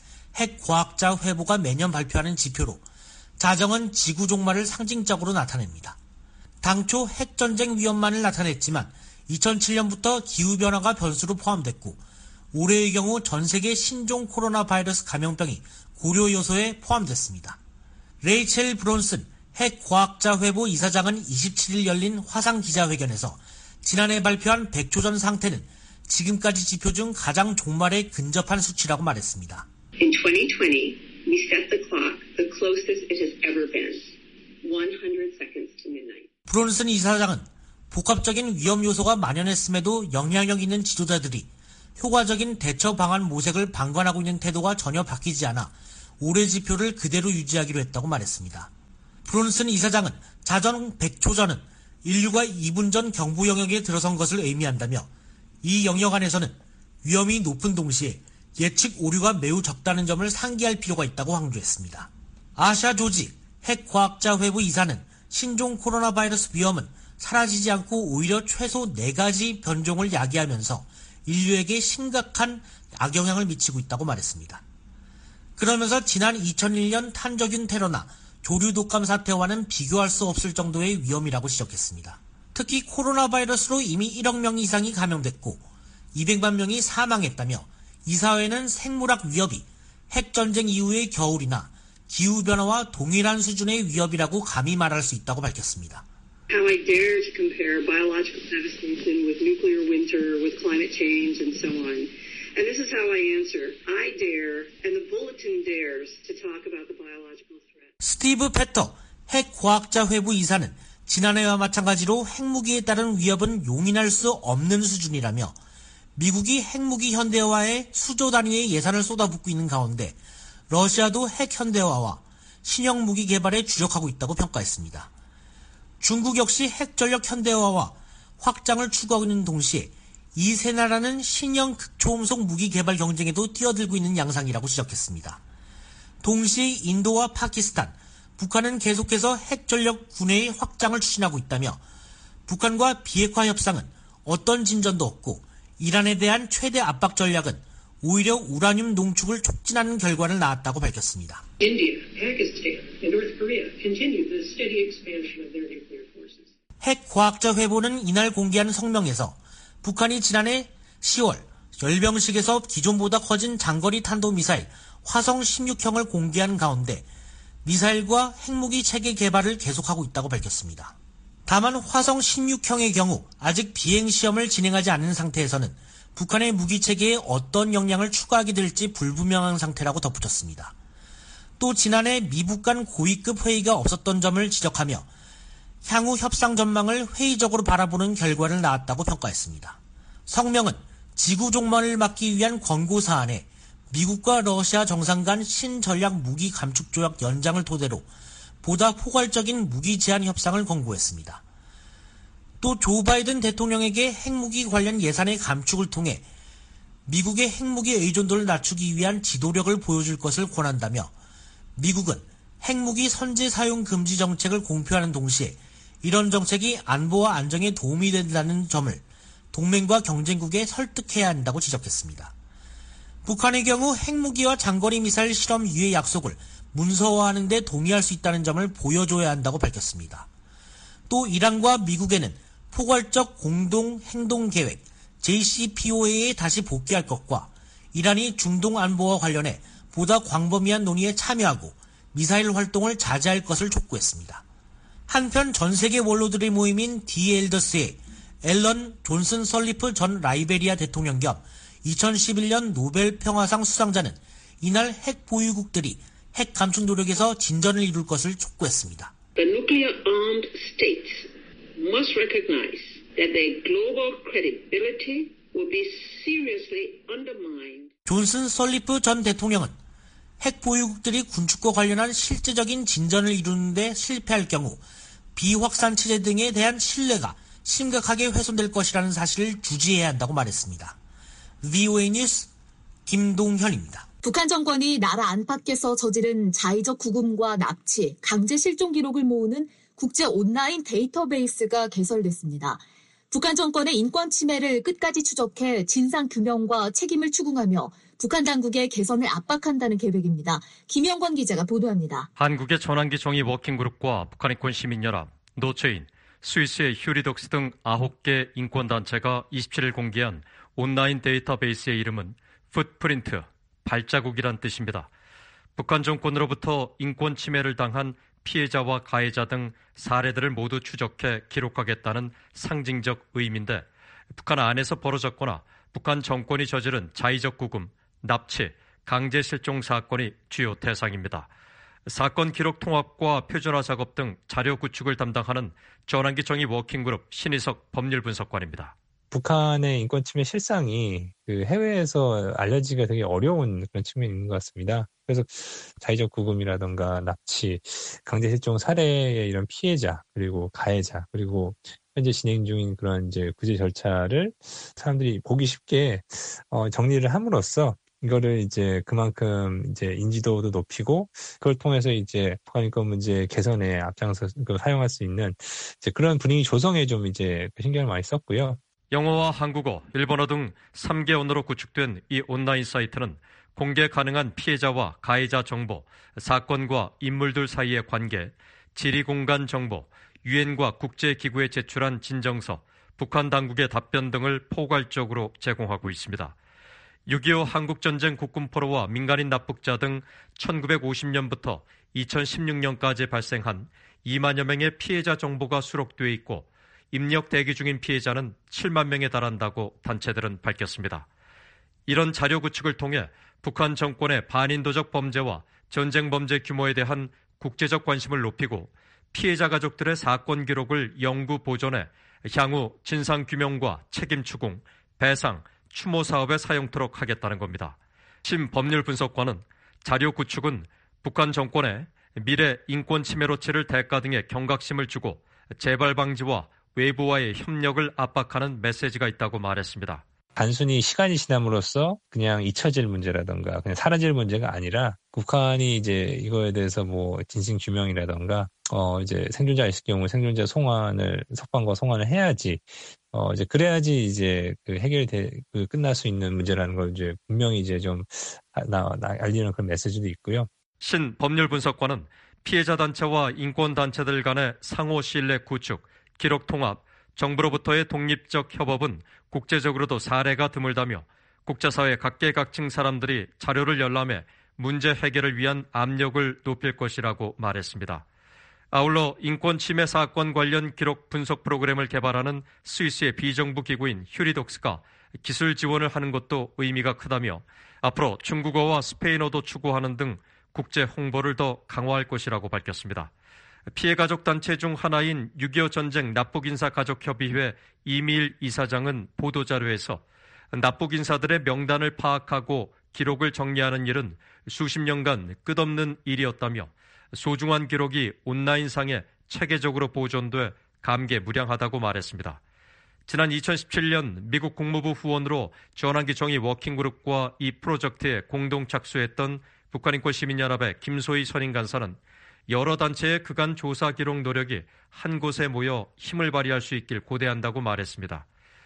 핵과학자 회보가 매년 발표하는 지표로 자정은 지구 종말을 상징적으로 나타냅니다. 당초 핵전쟁 위험만을 나타냈지만 이천칠 년부터 기후변화가 변수로 포함됐고 올해의 경우 전 세계 신종 코로나 바이러스 감염병이 고려 요소에 포함됐습니다. 레이첼 브론슨 핵과학자 회보 이사장은 이십칠 일 열린 화상 기자회견에서 지난해 발표한 백 초 전 상태는 지금까지 지표 중 가장 종말에 근접한 수치라고 말했습니다.
In twenty twenty, we set the clock the closest it has ever been, one hundred seconds to midnight.
브론슨 이사장은 복합적인 위험 요소가 만연했음에도 영향력 있는 지도자들이 효과적인 대처 방안 모색을 방관하고 있는 태도가 전혀 바뀌지 않아 올해 지표를 그대로 유지하기로 했다고 말했습니다. 브론슨 이사장은 자정 백 초 전은 인류가 이 분 전 경보 영역에 들어선 것을 의미한다며 이 영역 안에서는 위험이 높은 동시에 예측 오류가 매우 적다는 점을 상기할 필요가 있다고 강조했습니다. 아샤 조지 핵과학자 회부 이사는 신종 코로나 바이러스 위험은 사라지지 않고 오히려 최소 네 가지 변종을 야기하면서 인류에게 심각한 악영향을 미치고 있다고 말했습니다. 그러면서 지난 이천일 년 탄저균 테러나 조류 독감 사태와는 비교할 수 없을 정도의 위험이라고 지적했습니다. 특히 코로나 바이러스로 이미 일억 명 이상이 감염됐고 이백만 명이 사망했다며 이사회는 생물학 위협이 핵전쟁 이후의 겨울이나 기후변화와 동일한 수준의 위협이라고 감히 말할 수 있다고 밝혔습니다.
How I dare to compare biological devastation with nuclear winter, with climate change, and so on. And this is how I answer. I dare, and the bulletin dares, to talk about the biological threat.
스티브 페터 핵과학자 회부 이사는 지난해와 마찬가지로 핵무기에 따른 위협은 용인할 수 없는 수준이라며 미국이 핵무기 현대화에 수조 단위의 예산을 쏟아붓고 있는 가운데 러시아도 핵 현대화와 신형 무기 개발에 주력하고 있다고 평가했습니다. 중국 역시 핵전력 현대화와 확장을 추구하고 있는 동시에 이 세 나라는 신형 극초음속 무기 개발 경쟁에도 뛰어들고 있는 양상이라고 지적했습니다. 동시에 인도와 파키스탄, 북한은 계속해서 핵전력 군의 확장을 추진하고 있다며 북한과 비핵화 협상은 어떤 진전도 없고 이란에 대한 최대 압박 전략은 오히려 우라늄 농축을 촉진하는 결과를 낳았다고 밝혔습니다.
India, Pakistan, and North Korea continue the steady expansion of their nuclear forces.
핵과학자 회보는 이날 공개한 성명에서 북한이 지난해 시월 열병식에서 기존보다 커진 장거리 탄도미사일 화성 십육 형을 공개한 가운데 미사일과 핵무기 체계 개발을 계속하고 있다고 밝혔습니다. 다만 화성 십육 형의 경우 아직 비행시험을 진행하지 않은 상태에서는 북한의 무기체계에 어떤 영향을 추가하게 될지 불분명한 상태라고 덧붙였습니다. 또 지난해 미북 간 고위급 회의가 없었던 점을 지적하며 향후 협상 전망을 회의적으로 바라보는 결과를 낳았다고 평가했습니다. 성명은 지구 종말을 막기 위한 권고사안에 미국과 러시아 정상 간 신전략 무기 감축 조약 연장을 토대로 보다 포괄적인 무기 제한 협상을 권고했습니다. 또 조 바이든 대통령에게 핵무기 관련 예산의 감축을 통해 미국의 핵무기 의존도를 낮추기 위한 지도력을 보여줄 것을 권한다며 미국은 핵무기 선제 사용 금지 정책을 공표하는 동시에 이런 정책이 안보와 안정에 도움이 된다는 점을 동맹과 경쟁국에 설득해야 한다고 지적했습니다. 북한의 경우 핵무기와 장거리 미사일 실험 유예 약속을 문서화하는 데 동의할 수 있다는 점을 보여줘야 한다고 밝혔습니다. 또 이란과 미국에는 포괄적 공동 행동 계획 제이씨피오에이에 다시 복귀할 것과 이란이 중동 안보와 관련해 보다 광범위한 논의에 참여하고 미사일 활동을 자제할 것을 촉구했습니다. 한편 전 세계 원로들의 모임인 디 엘더스의 앨런 존슨 설리프 전 라이베리아 대통령 겸 이천십일 년 노벨 평화상 수상자는 이날 핵 보유국들이 핵 감축 노력에서 진전을 이룰 것을 촉구했습니다.
The nuclear-armed states must recognize that their global credibility will be seriously undermined.
존슨 설리프 전 대통령은 핵 보유국들이 군축과 관련한 실제적인 진전을 이루는 데 실패할 경우 비확산 체제 등에 대한 신뢰가 심각하게 훼손될 것이라는 사실을 주지해야 한다고 말했습니다. 브이오에이 뉴스 김동현입니다.
북한 정권이 나라 안팎에서 저지른 자의적 구금과 납치, 강제 실종 기록을 모으는 국제 온라인 데이터베이스가 개설됐습니다. 북한 정권의 인권 침해를 끝까지 추적해 진상규명과 책임을 추궁하며 북한 당국의 개선을 압박한다는 계획입니다. 김영권 기자가 보도합니다.
한국의 전환기 정의 워킹그룹과 북한인권 시민연합, 노체인, 스위스의 휴리독스 등 아홉 개 인권단체가 이십칠 일 공개한 온라인 데이터베이스의 이름은 풋프린트, 발자국이란 뜻입니다. 북한 정권으로부터 인권 침해를 당한 피해자와 가해자 등 사례들을 모두 추적해 기록하겠다는 상징적 의미인데 북한 안에서 벌어졌거나 북한 정권이 저지른 자의적 구금, 납치, 강제 실종 사건이 주요 대상입니다. 사건 기록 통합과 표준화 작업 등 자료 구축을 담당하는 전환기 정의 워킹그룹 신희석 법률분석관입니다.
북한의 인권 침해 실상이 그 해외에서 알려지기가 되게 어려운 그런 측면이 있는 것 같습니다. 그래서 자의적 구금이라든가 납치, 강제 실종 사례의 이런 피해자, 그리고 가해자, 그리고 현재 진행 중인 그런 이제 구제 절차를 사람들이 보기 쉽게 어, 정리를 함으로써 이거를 이제 그만큼 이제 인지도도 높이고 그걸 통해서 이제 북한 인권 문제 개선에 앞장서 사용할 수 있는 이제 그런 분위기 조성에 좀 이제 신경을 많이 썼고요.
영어와 한국어, 일본어 등 세 개 언어로 구축된 이 온라인 사이트는 공개 가능한 피해자와 가해자 정보, 사건과 인물들 사이의 관계, 지리공간 정보, 유엔과 국제기구에 제출한 진정서, 북한 당국의 답변 등을 포괄적으로 제공하고 있습니다. 육이오 한국전쟁 국군포로와 민간인 납북자 등 천구백오십 년부터 이천십육 년까지 발생한 이만여 명의 피해자 정보가 수록되어 있고 입력 대기 중인 피해자는 칠만 명에 달한다고 단체들은 밝혔습니다. 이런 자료 구축을 통해 북한 정권의 반인도적 범죄와 전쟁 범죄 규모에 대한 국제적 관심을 높이고 피해자 가족들의 사건 기록을 영구 보존해 향후 진상규명과 책임 추궁, 배상, 추모 사업에 사용토록 하겠다는 겁니다. 심 법률분석관은 자료 구축은 북한 정권의 미래 인권 침해 로체를 대가 등의 경각심을 주고 재발 방지와 외부와의 협력을 압박하는 메시지가 있다고 말했습니다.
단순히 시간이 지남으로써 그냥 잊혀질 문제라든가 그냥 사라질 문제가 아니라 북한이 이제 이거에 대해서 뭐 진실 규명이라든가 어 이제 생존자 있을 경우 생존자 송환을 석방과 송환을 해야지 어 이제 그래야지 이제 그 해결돼 그 끝날 수 있는 문제라는 걸 이제 분명히 이제 좀 나, 나 알리는 그런 메시지도 있고요.
신 법률분석관은 피해자 단체와 인권 단체들 간의 상호 신뢰 구축, 기록 통합, 정부로부터의 독립적 협업은 국제적으로도 사례가 드물다며 국제사회 각계각층 사람들이 자료를 열람해 문제 해결을 위한 압력을 높일 것이라고 말했습니다. 아울러 인권 침해 사건 관련 기록 분석 프로그램을 개발하는 스위스의 비정부 기구인 휴리독스가 기술 지원을 하는 것도 의미가 크다며 앞으로 중국어와 스페인어도 추구하는 등 국제 홍보를 더 강화할 것이라고 밝혔습니다. 피해 가족 단체 중 하나인 육이오 전쟁 납북인사 가족협의회 이미일 이사장은 보도자료에서 납북인사들의 명단을 파악하고 기록을 정리하는 일은 수십 년간 끝없는 일이었다며 소중한 기록이 온라인상에 체계적으로 보존돼 감개무량하다고 말했습니다. 지난 이천십칠 년 미국 국무부 후원으로 전환기 정의 워킹그룹과 이 프로젝트에 공동 착수했던 북한인권시민연합의 김소희 선임간사는 여러 단체의 그간 조사 기록 노력이 한 곳에 모여 힘을 발휘할 수 있길 고대한다고 말했습니다.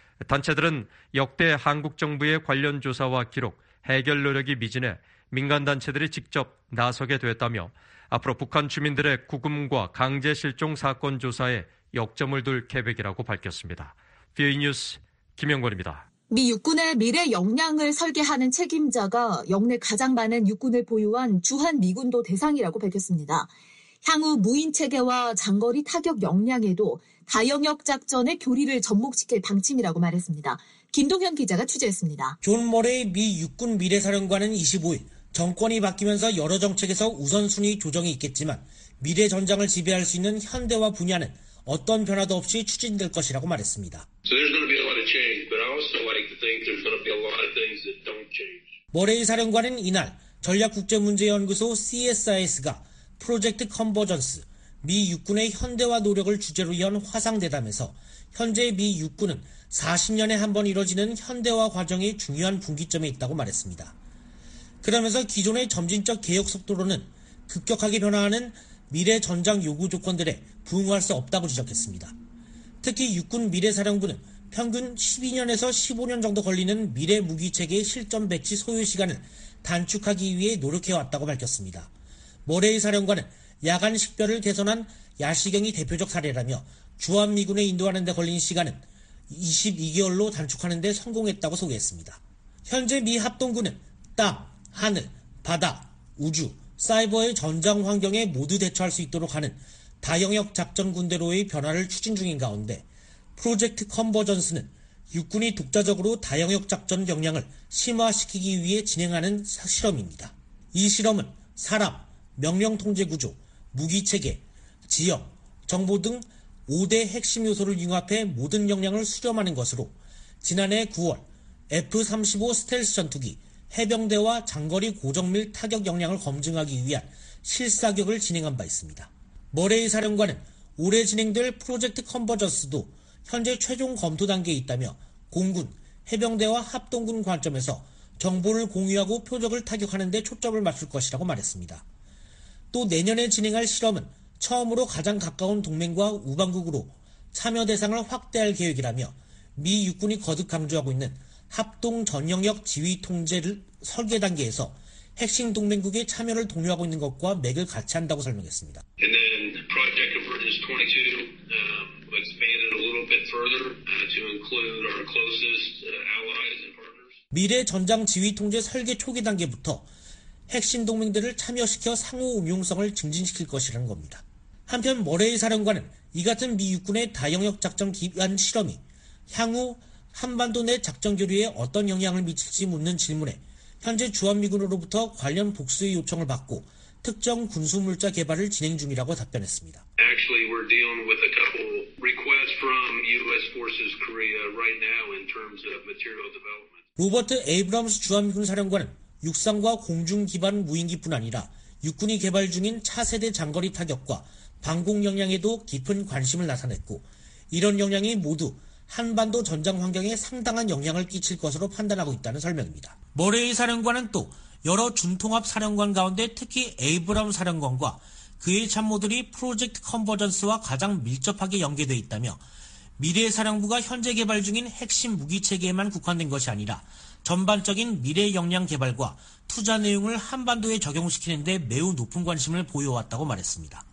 단체들은 역대 한국 정부의 관련 조사와 기록, 해결 노력이 미진해 민간단체들이 직접 나서게 됐다며 앞으로 북한 주민들의 구금과 강제 실종 사건 조사에 역점을 둘 계획이라고 밝혔습니다. 브이오에이 뉴스 김영권입니다.
미 육군의 미래 역량을 설계하는 책임자가 역내 가장 많은 육군을 보유한 주한미군도 대상이라고 밝혔습니다. 향후 무인 체계와 장거리 타격 역량에도 다영역 작전의 교리를 접목시킬 방침이라고 말했습니다. 김동현 기자가 취재했습니다.
존 머레이 미 육군 미래사령관은 이십오일 정권이 바뀌면서 여러 정책에서 우선순위 조정이 있겠지만 미래 전장을 지배할 수 있는 현대화 분야는 어떤 변화도 없이 추진될 것이라고 말했습니다.
So there's going to be a lot of change, but I also like to think there's going to be a lot of things that don't change.
머레이 사령관은 이날 전략국제문제연구소 씨에스아이에스가 프로젝트 컨버전스, 미 육군의 현대화 노력을 주제로 연 화상대담에서 현재 미 육군은 사십 년에 한 번 이뤄지는 현대화 과정의 중요한 분기점에 있다고 말했습니다. 그러면서 기존의 점진적 개혁 속도로는 급격하게 변화하는 미래 전장 요구 조건들에 부응할 수 없다고 지적했습니다. 특히 육군 미래사령부는 평균 십이 년에서 십오 년 정도 걸리는 미래 무기체계의 실전 배치 소요 시간을 단축하기 위해 노력해왔다고 밝혔습니다. 머레이 사령관은 야간 식별을 개선한 야시경이 대표적 사례라며 주한미군에 인도하는 데 걸린 시간은 이십이 개월로 단축하는 데 성공했다고 소개했습니다. 현재 미 합동군은 땅, 하늘, 바다, 우주, 사이버의 전장 환경에 모두 대처할 수 있도록 하는 다영역 작전 군대로의 변화를 추진 중인 가운데 프로젝트 컨버전스는 육군이 독자적으로 다영역 작전 역량을 심화시키기 위해 진행하는 실험입니다. 이 실험은 사람, 명령 통제 구조, 무기체계, 지역, 정보 등 오 대 핵심 요소를 융합해 모든 역량을 수렴하는 것으로 지난해 구월 에프 삼십오 스텔스 전투기, 해병대와 장거리 고정밀 타격 역량을 검증하기 위한 실사격을 진행한 바 있습니다. 머레이 사령관은 올해 진행될 프로젝트 컨버전스도 현재 최종 검토 단계에 있다며 공군, 해병대와 합동군 관점에서 정보를 공유하고 표적을 타격하는 데 초점을 맞출 것이라고 말했습니다. 또 내년에 진행할 실험은 처음으로 가장 가까운 동맹과 우방국으로 참여 대상을 확대할 계획이라며 미 육군이 거듭 강조하고 있는 합동 전 영역 지휘 통제를 설계 단계에서 핵심 동맹국의 참여를 독려하고 있는 것과 맥을 같이 한다고 설명했습니다.
And then Project Convergence twenty-two um, expanded a little bit further uh, to include our closest uh, allies and partners.
미래 전장 지휘 통제 설계 초기 단계부터 핵심 동맹들을 참여시켜 상호 응용성을 증진시킬 것이라는 겁니다. 한편 머레이 사령관은 이 같은 미 육군의 다영역 작전 기반 실험이 향후 한반도 내 작전 교류에 어떤 영향을 미칠지 묻는 질문에 현재 주한미군으로부터 관련 복수의 요청을 받고 특정 군수물자 개발을 진행 중이라고 답변했습니다.
Actually, we're dealing with a couple requests from U S Forces Korea right now in terms of material development.
로버트 에이브럼스 주한미군 사령관은 육상과 공중 기반 무인기뿐 아니라 육군이 개발 중인 차세대 장거리 타격과 방공 역량에도 깊은 관심을 나타냈고 이런 역량이 모두 한반도 전장 환경에 상당한 영향을 끼칠 것으로 판단하고 있다는 설명입니다. 머레이 사령관은 또 여러 준통합 사령관 가운데 특히 에이브럼 사령관과 그의 참모들이 프로젝트 컨버전스와 가장 밀접하게 연계되어 있다며 미래 사령부가 현재 개발 중인 핵심 무기체계에만 국한된 것이 아니라 전반적인 미래 역량 개발과 투자 내용을 한반도에 적용시키는 데 매우 높은 관심을 보여왔다고 말했습니다.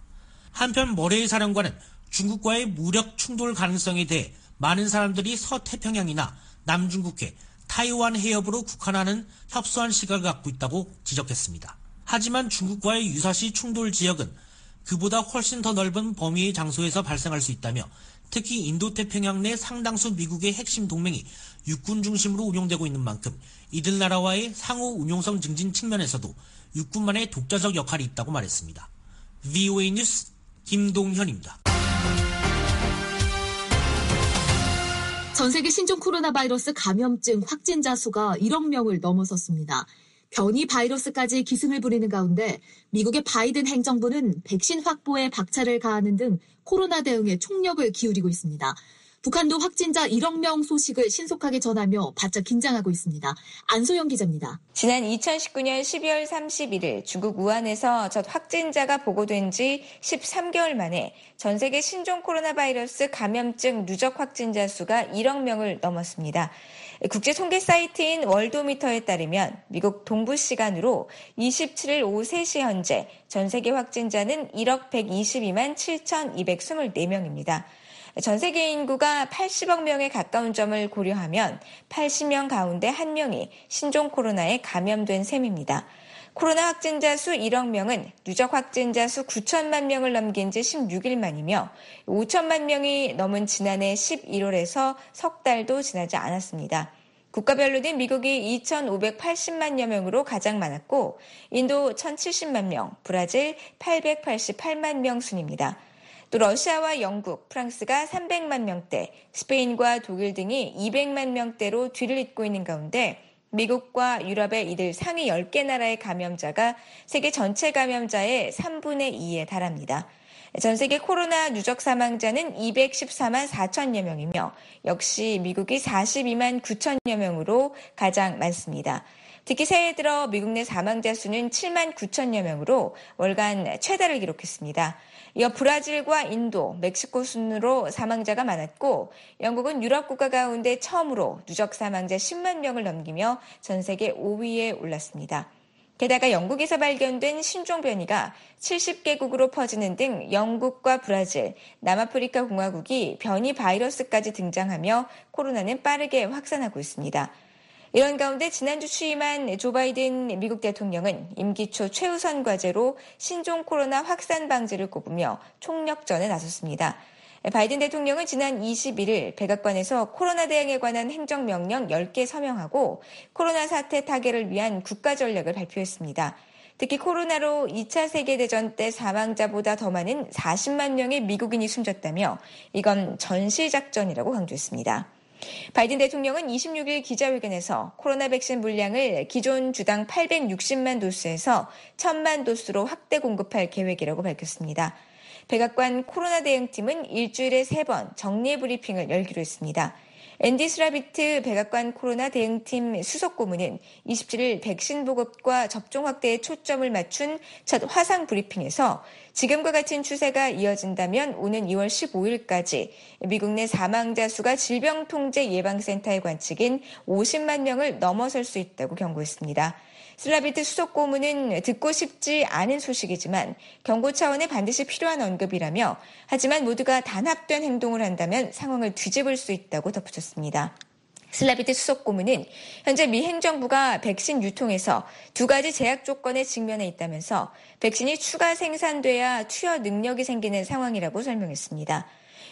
한편 머레이 사령관은 중국과의 무력 충돌 가능성에 대해 많은 사람들이 서태평양이나 남중국해, 타이완 해협으로 국한하는 협소한 시각을 갖고 있다고 지적했습니다. 하지만 중국과의 유사시 충돌 지역은 그보다 훨씬 더 넓은 범위의 장소에서 발생할 수 있다며 특히 인도태평양 내 상당수 미국의 핵심 동맹이 육군 중심으로 운용되고 있는 만큼 이들 나라와의 상호 운용성 증진 측면에서도 육군만의 독자적 역할이 있다고 말했습니다. 브이오에이 뉴스 김동현입니다.
전 세계 신종 코로나 바이러스 감염증 확진자 수가 일억 명을 넘어섰습니다. 변이 바이러스까지 기승을 부리는 가운데 미국의 바이든 행정부는 백신 확보에 박차를 가하는 등 코로나 대응에 총력을 기울이고 있습니다. 북한도 확진자 일억 명 소식을 신속하게 전하며 바짝 긴장하고 있습니다. 안소영 기자입니다.
지난 이천십구년 십이월 삼십일일 중국 우한에서 첫 확진자가 보고된 지 십삼 개월 만에 전 세계 신종 코로나 바이러스 감염증 누적 확진자 수가 일억 명을 넘었습니다. 국제 통계 사이트인 월도미터에 따르면 미국 동부 시간으로 이십칠일 오후 세 시 현재 전 세계 확진자는 일억 백이십이만 칠천이백이십사 명입니다. 전 세계 인구가 팔십억 명에 가까운 점을 고려하면 팔십 명 가운데 한 명이 신종 코로나에 감염된 셈입니다. 코로나 확진자 수 일억 명은 누적 확진자 수 구천만 명을 넘긴 지 십육 일 만이며 오천만 명이 넘은 지난해 십일월에서 석 달도 지나지 않았습니다. 국가별로는 미국이 이천오백팔십만여 명으로 가장 많았고 인도 천칠십만 명, 브라질 팔백팔십팔만 명 순입니다. 또 러시아와 영국, 프랑스가 삼백만 명대, 스페인과 독일 등이 이백만 명대로 뒤를 잇고 있는 가운데 미국과 유럽의 이들 상위 열 개 나라의 감염자가 세계 전체 감염자의 삼분의 이에 달합니다. 전 세계 코로나 누적 사망자는 이백십사만 사천여 명이며 역시 미국이 사십이만 구천여 명으로 가장 많습니다. 특히 새해 들어 미국 내 사망자 수는 칠만 구천여 명으로 월간 최다를 기록했습니다. 이어 브라질과 인도, 멕시코 순으로 사망자가 많았고 영국은 유럽 국가 가운데 처음으로 누적 사망자 십만 명을 넘기며 전 세계 오 위에 올랐습니다. 게다가 영국에서 발견된 신종 변이가 칠십 개국으로 퍼지는 등 영국과 브라질, 남아프리카 공화국이 변이 바이러스까지 등장하며 코로나는 빠르게 확산하고 있습니다. 이런 가운데 지난주 취임한 조 바이든 미국 대통령은 임기 초 최우선 과제로 신종 코로나 확산 방지를 꼽으며 총력전에 나섰습니다. 바이든 대통령은 지난 이십일 일 백악관에서 코로나 대응에 관한 행정명령 열 개 서명하고 코로나 사태 타개를 위한 국가 전략을 발표했습니다. 특히 코로나로 이 차 세계대전 때 사망자보다 더 많은 사십만 명의 미국인이 숨졌다며 이건 전시작전이라고 강조했습니다. 바이든 대통령은 이십육 일 기자회견에서 코로나 백신 물량을 기존 주당 팔백육십만 도스에서 천만 도스로 확대 공급할 계획이라고 밝혔습니다. 백악관 코로나 대응팀은 일주일에 세 번 정례 브리핑을 열기로 했습니다. 앤디 스라비트 백악관 코로나 대응팀 수석 고문은 이십칠 일 백신 보급과 접종 확대에 초점을 맞춘 첫 화상 브리핑에서 지금과 같은 추세가 이어진다면 오는 이월 십오일까지 미국 내 사망자 수가 질병통제예방센터의 관측인 오십만 명을 넘어설 수 있다고 경고했습니다. 슬라비트 수석 고문은 듣고 싶지 않은 소식이지만 경고 차원에 반드시 필요한 언급이라며 하지만 모두가 단합된 행동을 한다면 상황을 뒤집을 수 있다고 덧붙였습니다. 슬라비트 수석 고문은 현재 미 행정부가 백신 유통에서 두 가지 제약 조건에 직면해 있다면서 백신이 추가 생산돼야 투여 능력이 생기는 상황이라고 설명했습니다.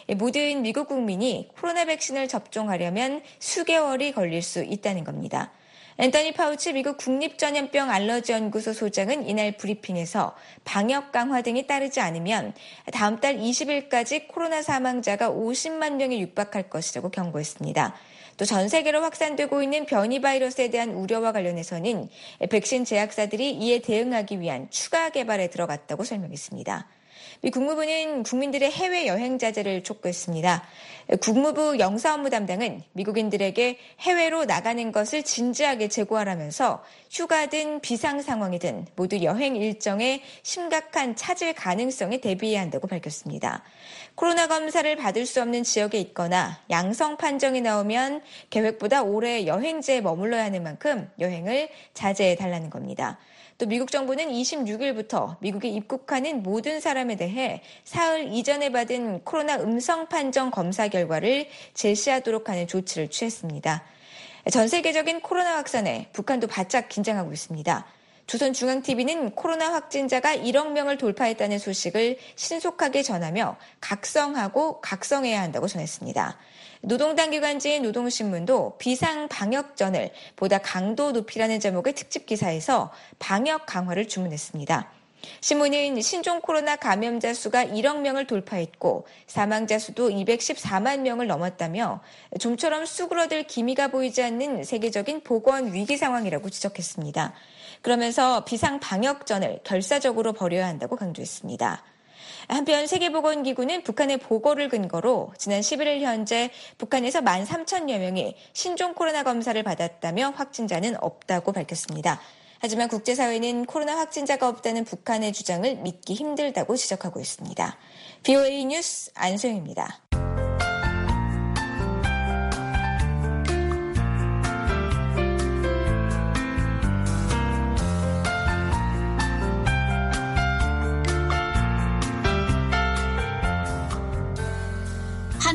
모든 미국 국민이 코로나 백신을 접종하려면 수개월이 걸릴 수 있다는 겁니다. 앤서니 파우치 미국 국립전염병 알러지 연구소 소장은 이날 브리핑에서 방역 강화 등이 따르지 않으면 다음 달 이십 일까지 코로나 사망자가 오십만 명에 육박할 것이라고 경고했습니다. 또 전 세계로 확산되고 있는 변이 바이러스에 대한 우려와 관련해서는 백신 제약사들이 이에 대응하기 위한 추가 개발에 들어갔다고 설명했습니다. 미 국무부는 국민들의 해외 여행 자제를 촉구했습니다. 국무부 영사업무 담당은 미국인들에게 해외로 나가는 것을 진지하게 재고하라면서 휴가든 비상 상황이든 모두 여행 일정에 심각한 차질 가능성에 대비해야 한다고 밝혔습니다. 코로나 검사를 받을 수 없는 지역에 있거나 양성 판정이 나오면 계획보다 오래 여행지에 머물러야 하는 만큼 여행을 자제해달라는 겁니다. 또 미국 정부는 이십육 일부터 미국에 입국하는 모든 사람에 대해 사흘 이전에 받은 코로나 음성 판정 검사 결과를 제시하도록 하는 조치를 취했습니다. 전 세계적인 코로나 확산에 북한도 바짝 긴장하고 있습니다. 조선중앙티비는 코로나 확진자가 일억 명을 돌파했다는 소식을 신속하게 전하며 각성하고 각성해야 한다고 전했습니다. 노동당기관지인 노동신문도 비상방역전을 보다 강도 높이라는 제목의 특집 기사에서 방역 강화를 주문했습니다. 신문은 신종 코로나 감염자 수가 일억 명을 돌파했고 사망자 수도 이백십사만 명을 넘었다며 좀처럼 수그러들 기미가 보이지 않는 세계적인 보건 위기 상황이라고 지적했습니다. 그러면서 비상방역전을 결사적으로 벌여야 한다고 강조했습니다. 한편 세계보건기구는 북한의 보고를 근거로 지난 십일 일 현재 북한에서 만 삼천여 명이 신종 코로나 검사를 받았다며 확진자는 없다고 밝혔습니다. 하지만 국제사회는 코로나 확진자가 없다는 북한의 주장을 믿기 힘들다고 지적하고 있습니다. 브이오에이 뉴스 안소영입니다.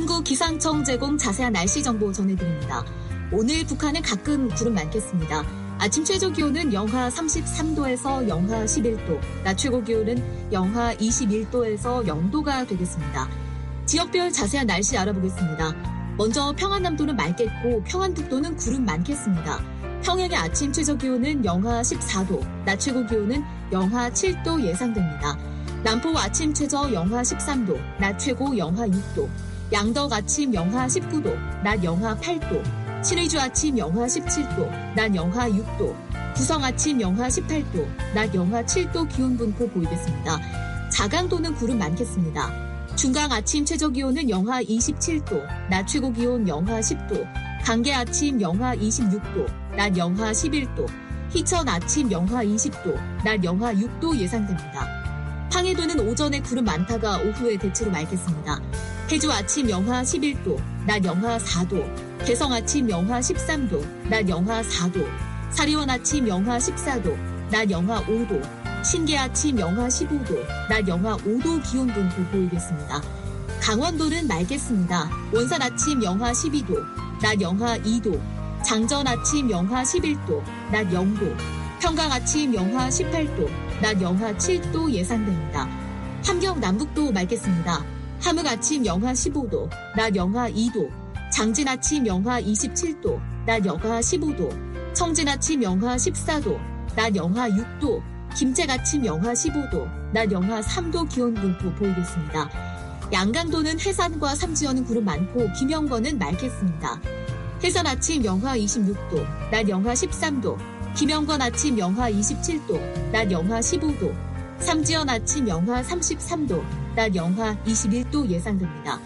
한국기상청 제공 자세한 날씨 정보 전해드립니다. 오늘 북한은 가끔 구름 많겠습니다. 아침 최저 기온은 영하 삼십삼 도에서 영하 십일 도, 낮 최고 기온은 영하 이십일 도에서 영 도가 되겠습니다. 지역별 자세한 날씨 알아보겠습니다. 먼저 평안남도는 맑겠고 평안북도는 구름 많겠습니다. 평양의 아침 최저 기온은 영하 십사 도, 낮 최고 기온은 영하 칠 도 예상됩니다. 남포 아침 최저 영하 십삼 도, 낮 최고 영하 육 도, 양덕 아침 영하 십구 도, 낮 영하 팔 도, 신의주 아침 영하 십칠 도, 낮 영하 육 도, 구성 아침 영하 십팔 도, 낮 영하 칠 도 기온 분포 보이겠습니다. 자강도는 구름 많겠습니다. 중강 아침 최저 기온은 영하 이십칠 도, 낮 최고 기온 영하 십 도, 강계 아침 영하 이십육 도, 낮 영하 십일 도, 희천 아침 영하 이십 도, 낮 영하 육 도 예상됩니다. 황해도는 오전에 구름 많다가 오후에 대체로 맑겠습니다. 해주 아침 영하 십일 도, 낮 영하 사 도, 개성 아침 영하 십삼 도, 낮 영하 사 도, 사리원 아침 영하 십사 도, 낮 영하 오 도, 신계 아침 영하 십오 도, 낮 영하 오 도 기온 분포 보이겠습니다. 강원도는 맑겠습니다. 원산 아침 영하 십이 도, 낮 영하 이 도, 장전 아침 영하 십일 도, 낮 영 도, 평강 아침 영하 십팔 도, 낮 영하 칠 도 예상됩니다. 함경 남북도 맑겠습니다. 함흥 아침 영하 십오 도, 낮 영하 이 도, 장진 아침 영하 이십칠 도, 낮 영하 십오 도, 청진 아침 영하 십사 도, 낮 영하 육 도, 김책 아침 영하 십오 도, 낮 영하 삼 도 기온 분포 보이겠습니다. 양강도는 해산과 삼지연은 구름 많고 김영건은 맑겠습니다. 해산 아침 영하 이십육 도, 낮 영하 십삼 도, 김영건 아침 영하 이십칠 도, 낮 영하 십오 도, 삼지연 아침 영하 삼십삼 도, 낮 영하 이십일 도 예상됩니다.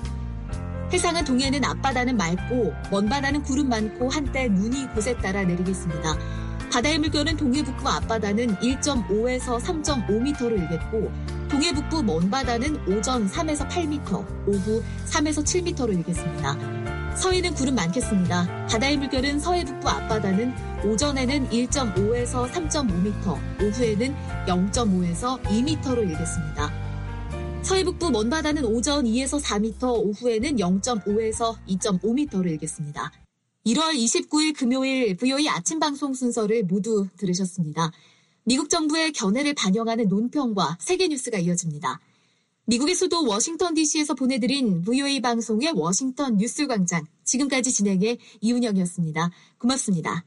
해상은 동해는 앞바다는 맑고 먼바다는 구름 많고 한때 눈이 곳에 따라 내리겠습니다. 바다의 물결은 동해 북부 앞바다는 일 점 오에서 삼 점 오 미터로 일겠고 동해 북부 먼바다는 오전 삼에서 팔 미터, 오후 삼에서 칠 미터로 일겠습니다. 서해는 구름 많겠습니다. 바다의 물결은 서해 북부 앞바다는 오전에는 일 점 오에서 삼 점 오 미터, 오후에는 영 점 오에서 이 미터로 일겠습니다. 서해 북부 먼바다는 오전 이에서 사 미터, 오후에는 영 점 오에서 이 점 오 미터로 일겠습니다. 일월 이십구일 금요일 브이오에이 아침 방송 순서를 모두 들으셨습니다. 미국 정부의 견해를 반영하는 논평과 세계 뉴스가 이어집니다. 미국의 수도 워싱턴 디씨에서 보내드린 브이오에이 방송의 워싱턴 뉴스 광장. 지금까지 진행의 이은영이었습니다. 고맙습니다.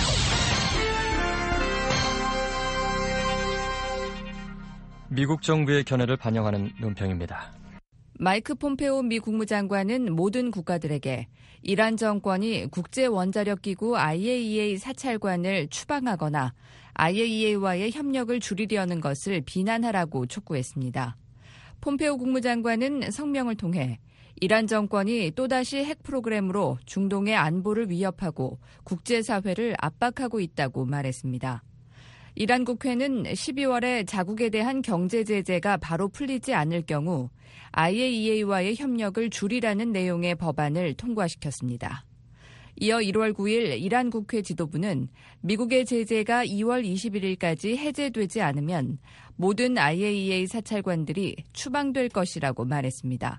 미국 정부의 견해를 반영하는 논평입니다.
마이크 폼페오 미 국무장관은 모든 국가들에게 이란 정권이 국제원자력기구 아이에이이에이 사찰관을 추방하거나 아이에이이에이와의 협력을 줄이려는 것을 비난하라고 촉구했습니다. 폼페오 국무장관은 성명을 통해 이란 정권이 또다시 핵 프로그램으로 중동의 안보를 위협하고 국제사회를 압박하고 있다고 말했습니다. 이란 국회는 십이월에 자국에 대한 경제 제재가 바로 풀리지 않을 경우 아이에이이에이와의 협력을 줄이라는 내용의 법안을 통과시켰습니다. 이어 일월 구일 이란 국회 지도부는 미국의 제재가 이월 이십일일까지 해제되지 않으면 모든 아이에이이에이 사찰관들이 추방될 것이라고 말했습니다.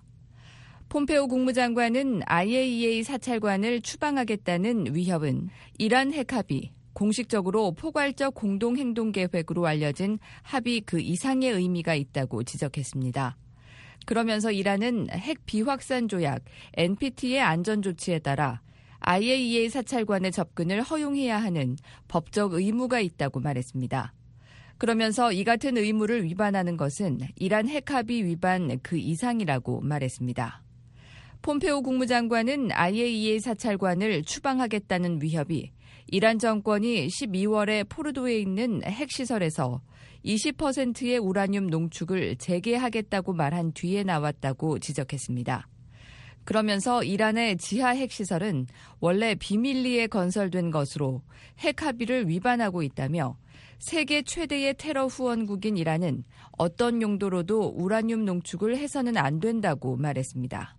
폼페오 국무장관은 아이에이이에이 사찰관을 추방하겠다는 위협은 이란 핵합의, 공식적으로 포괄적 공동행동계획으로 알려진 합의 그 이상의 의미가 있다고 지적했습니다. 그러면서 이란은 핵 비확산 조약 엔피티의 안전조치에 따라 아이에이이에이 사찰관의 접근을 허용해야 하는 법적 의무가 있다고 말했습니다. 그러면서 이 같은 의무를 위반하는 것은 이란 핵합의 위반 그 이상이라고 말했습니다. 폼페오 국무장관은 아이에이이에이 사찰관을 추방하겠다는 위협이 이란 정권이 십이월에 포르도에 있는 핵시설에서 이십 퍼센트의 우라늄 농축을 재개하겠다고 말한 뒤에 나왔다고 지적했습니다. 그러면서 이란의 지하 핵시설은 원래 비밀리에 건설된 것으로 핵 합의를 위반하고 있다며 세계 최대의 테러 후원국인 이란은 어떤 용도로도 우라늄 농축을 해서는 안 된다고 말했습니다.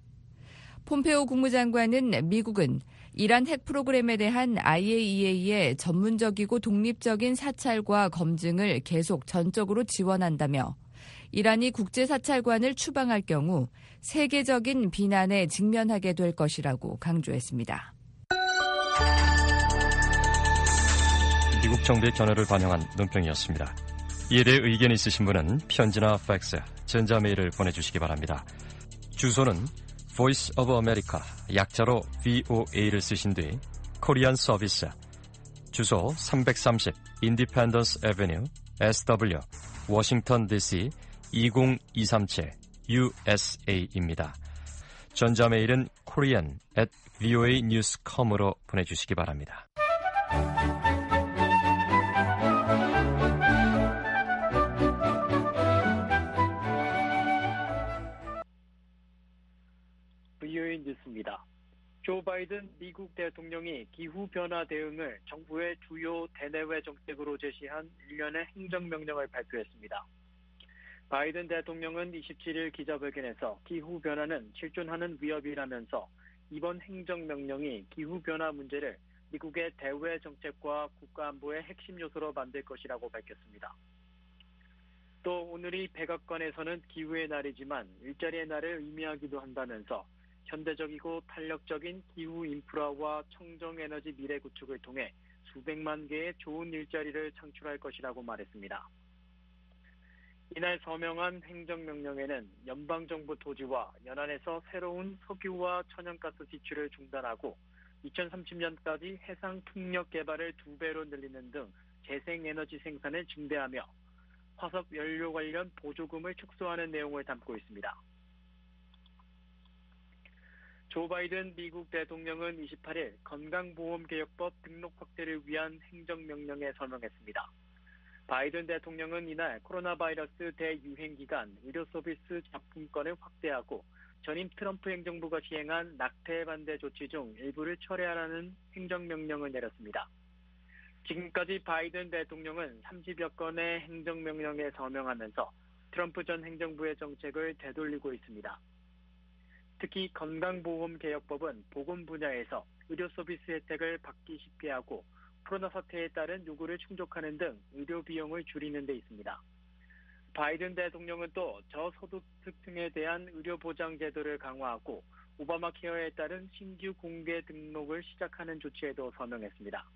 폼페오 국무장관은 미국은 이란 핵 프로그램에 대한 아이에이이에이의 전문적이고 독립적인 사찰과 검증을 계속 전적으로 지원한다며 이란이 국제사찰관을 추방할 경우 세계적인 비난에 직면하게 될 것이라고 강조했습니다.
미국 한국 정부의 견해를 반영한 논평이었습니다. 이에 대해 의견이 있으신 분은 편지나 팩스, 전자메일을 보내주시기 바랍니다. 주소는 Voice of America, 약자로 브이오에이를 쓰신 뒤 코리안 서비스, 주소 삼백삼십 Independence Avenue, 에스더블유, 워싱턴 디씨 이공이삼칠 유에스에이입니다. 전자메일은 korean at voa news dot com으로 보내주시기 바랍니다.
브이오에이 뉴스입니다. 조 바이든 미국 대통령이 기후변화 대응을 정부의 주요 대내외 정책으로 제시한 일련의 행정명령을 발표했습니다. 바이든 대통령은 이십칠일 기자회견에서 기후변화는 실존하는 위협이라면서 이번 행정명령이 기후변화 문제를 미국의 대외 정책과 국가안보의 핵심 요소로 만들 것이라고 밝혔습니다. 또 오늘이 백악관에서는 기후의 날이지만 일자리의 날을 의미하기도 한다면서 현대적이고 탄력적인 기후 인프라와 청정에너지 미래 구축을 통해 수백만 개의 좋은 일자리를 창출할 것이라고 말했습니다. 이날 서명한 행정명령에는 연방정부 토지와 연안에서 새로운 석유와 천연가스 지출을 중단하고 이천삼십 년까지 해상 풍력 개발을 두 배로 늘리는 등 재생에너지 생산을 증대하며 화석 연료 관련 보조금을 축소하는 내용을 담고 있습니다. 조 바이든 미국 대통령은 이십팔일 건강보험개혁법 등록 확대를 위한 행정명령에 서명했습니다. 바이든 대통령은 이날 코로나 바이러스 대유행 기간 의료 서비스 잡품권을 확대하고 전임 트럼프 행정부가 시행한 낙태 반대 조치 중 일부를 철회하라는 행정명령을 내렸습니다. 지금까지 바이든 대통령은 삼십여 건의 행정명령에 서명하면서 트럼프 전 행정부의 정책을 되돌리고 있습니다. 특히 건강보험개혁법은 보건 분야에서 의료 서비스 혜택을 받기 쉽게 하고 코로나 사태에 따른 요구를 충족하는 등 의료 비용을 줄이는 데 있습니다. 바이든 대통령은 또 저소득층에 대한 의료 보장 제도를 강화하고 오바마 케어에 따른 신규 공개 등록을 시작하는 조치에도 서명했습니다.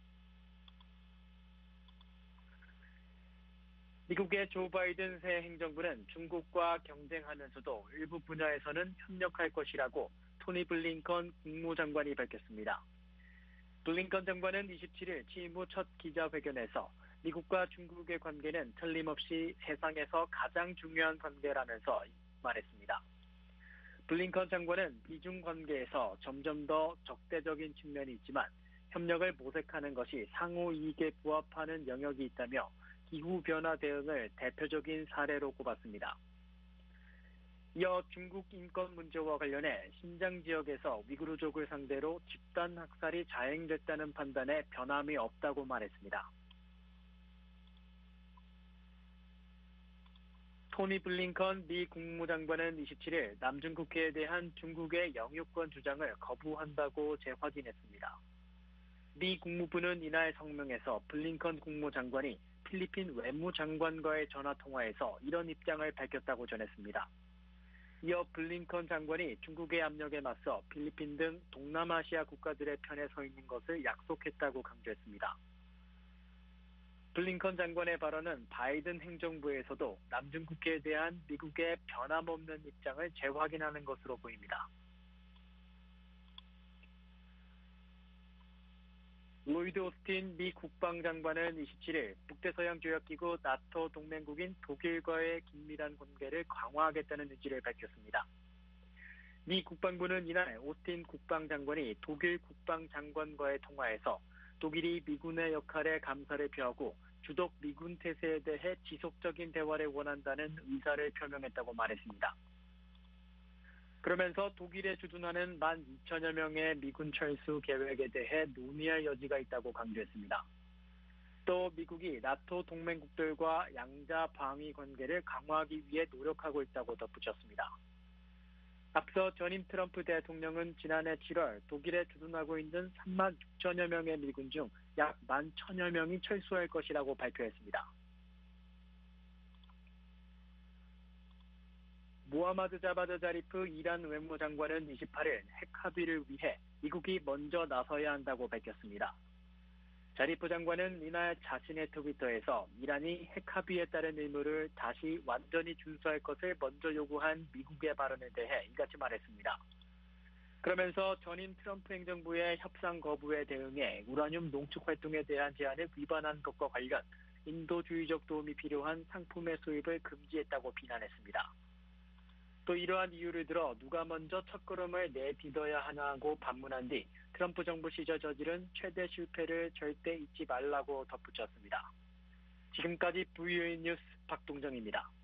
미국의 조 바이든 새 행정부는 중국과 경쟁하면서도 일부 분야에서는 협력할 것이라고 토니 블링컨 국무장관이 밝혔습니다. 블링컨 장관은 이십칠일 취임 후 첫 기자회견에서 미국과 중국의 관계는 틀림없이 세상에서 가장 중요한 관계라면서 말했습니다. 블링컨 장관은 미중 관계에서 점점 더 적대적인 측면이 있지만 협력을 모색하는 것이 상호 이익에 부합하는 영역이 있다며 기후변화 대응을 대표적인 사례로 꼽았습니다. 이어 중국 인권 문제와 관련해 신장 지역에서 위구르족을 상대로 집단 학살이 자행됐다는 판단에 변함이 없다고 말했습니다. 토니 블링컨 미 국무장관은 이십칠일 남중국해에 대한 중국의 영유권 주장을 거부한다고 재확인했습니다. 미 국무부는 이날 성명에서 블링컨 국무장관이 필리핀 외무장관과의 전화통화에서 이런 입장을 밝혔다고 전했습니다. 이어 블링컨 장관이 중국의 압력에 맞서 필리핀 등 동남아시아 국가들의 편에 서 있는 것을 약속했다고 강조했습니다. 블링컨 장관의 발언은 바이든 행정부에서도 남중국해에 대한 미국의 변함없는 입장을 재확인하는 것으로 보입니다. 로이드 오스틴 미 국방장관은 이십칠일 북대서양조약기구 나토 동맹국인 독일과의 긴밀한 관계를 강화하겠다는 의지를 밝혔습니다. 미 국방부는 이날 오스틴 국방장관이 독일 국방장관과의 통화에서 독일이 미군의 역할에 감사를 표하고 주독 미군 태세에 대해 지속적인 대화를 원한다는 의사를 표명했다고 말했습니다. 그러면서 독일에 주둔하는 만 이천여 명의 미군 철수 계획에 대해 논의할 여지가 있다고 강조했습니다. 또 미국이 나토 동맹국들과 양자 방위 관계를 강화하기 위해 노력하고 있다고 덧붙였습니다. 앞서 전임 트럼프 대통령은 지난해 칠월 독일에 주둔하고 있는 삼만 육천여 명의 미군 중 약 만 천여 명이 철수할 것이라고 발표했습니다. 무하마드 자바드 자리프 이란 외무장관은 이십팔일 핵 합의를 위해 미국이 먼저 나서야 한다고 밝혔습니다. 자리프 장관은 이날 자신의 트위터에서 이란이 핵 합의에 따른 의무를 다시 완전히 준수할 것을 먼저 요구한 미국의 발언에 대해 이같이 말했습니다. 그러면서 전임 트럼프 행정부의 협상 거부에 대응해 우라늄 농축 활동에 대한 제한을 위반한 것과 관련 인도주의적 도움이 필요한 상품의 수입을 금지했다고 비난했습니다. 또 이러한 이유를 들어 누가 먼저 첫걸음을 내딛어야 하나고 반문한 뒤 트럼프 정부 시절 저지른 최대 실패를 절대 잊지 말라고 덧붙였습니다. 지금까지 브이오에이 뉴스 박동정입니다.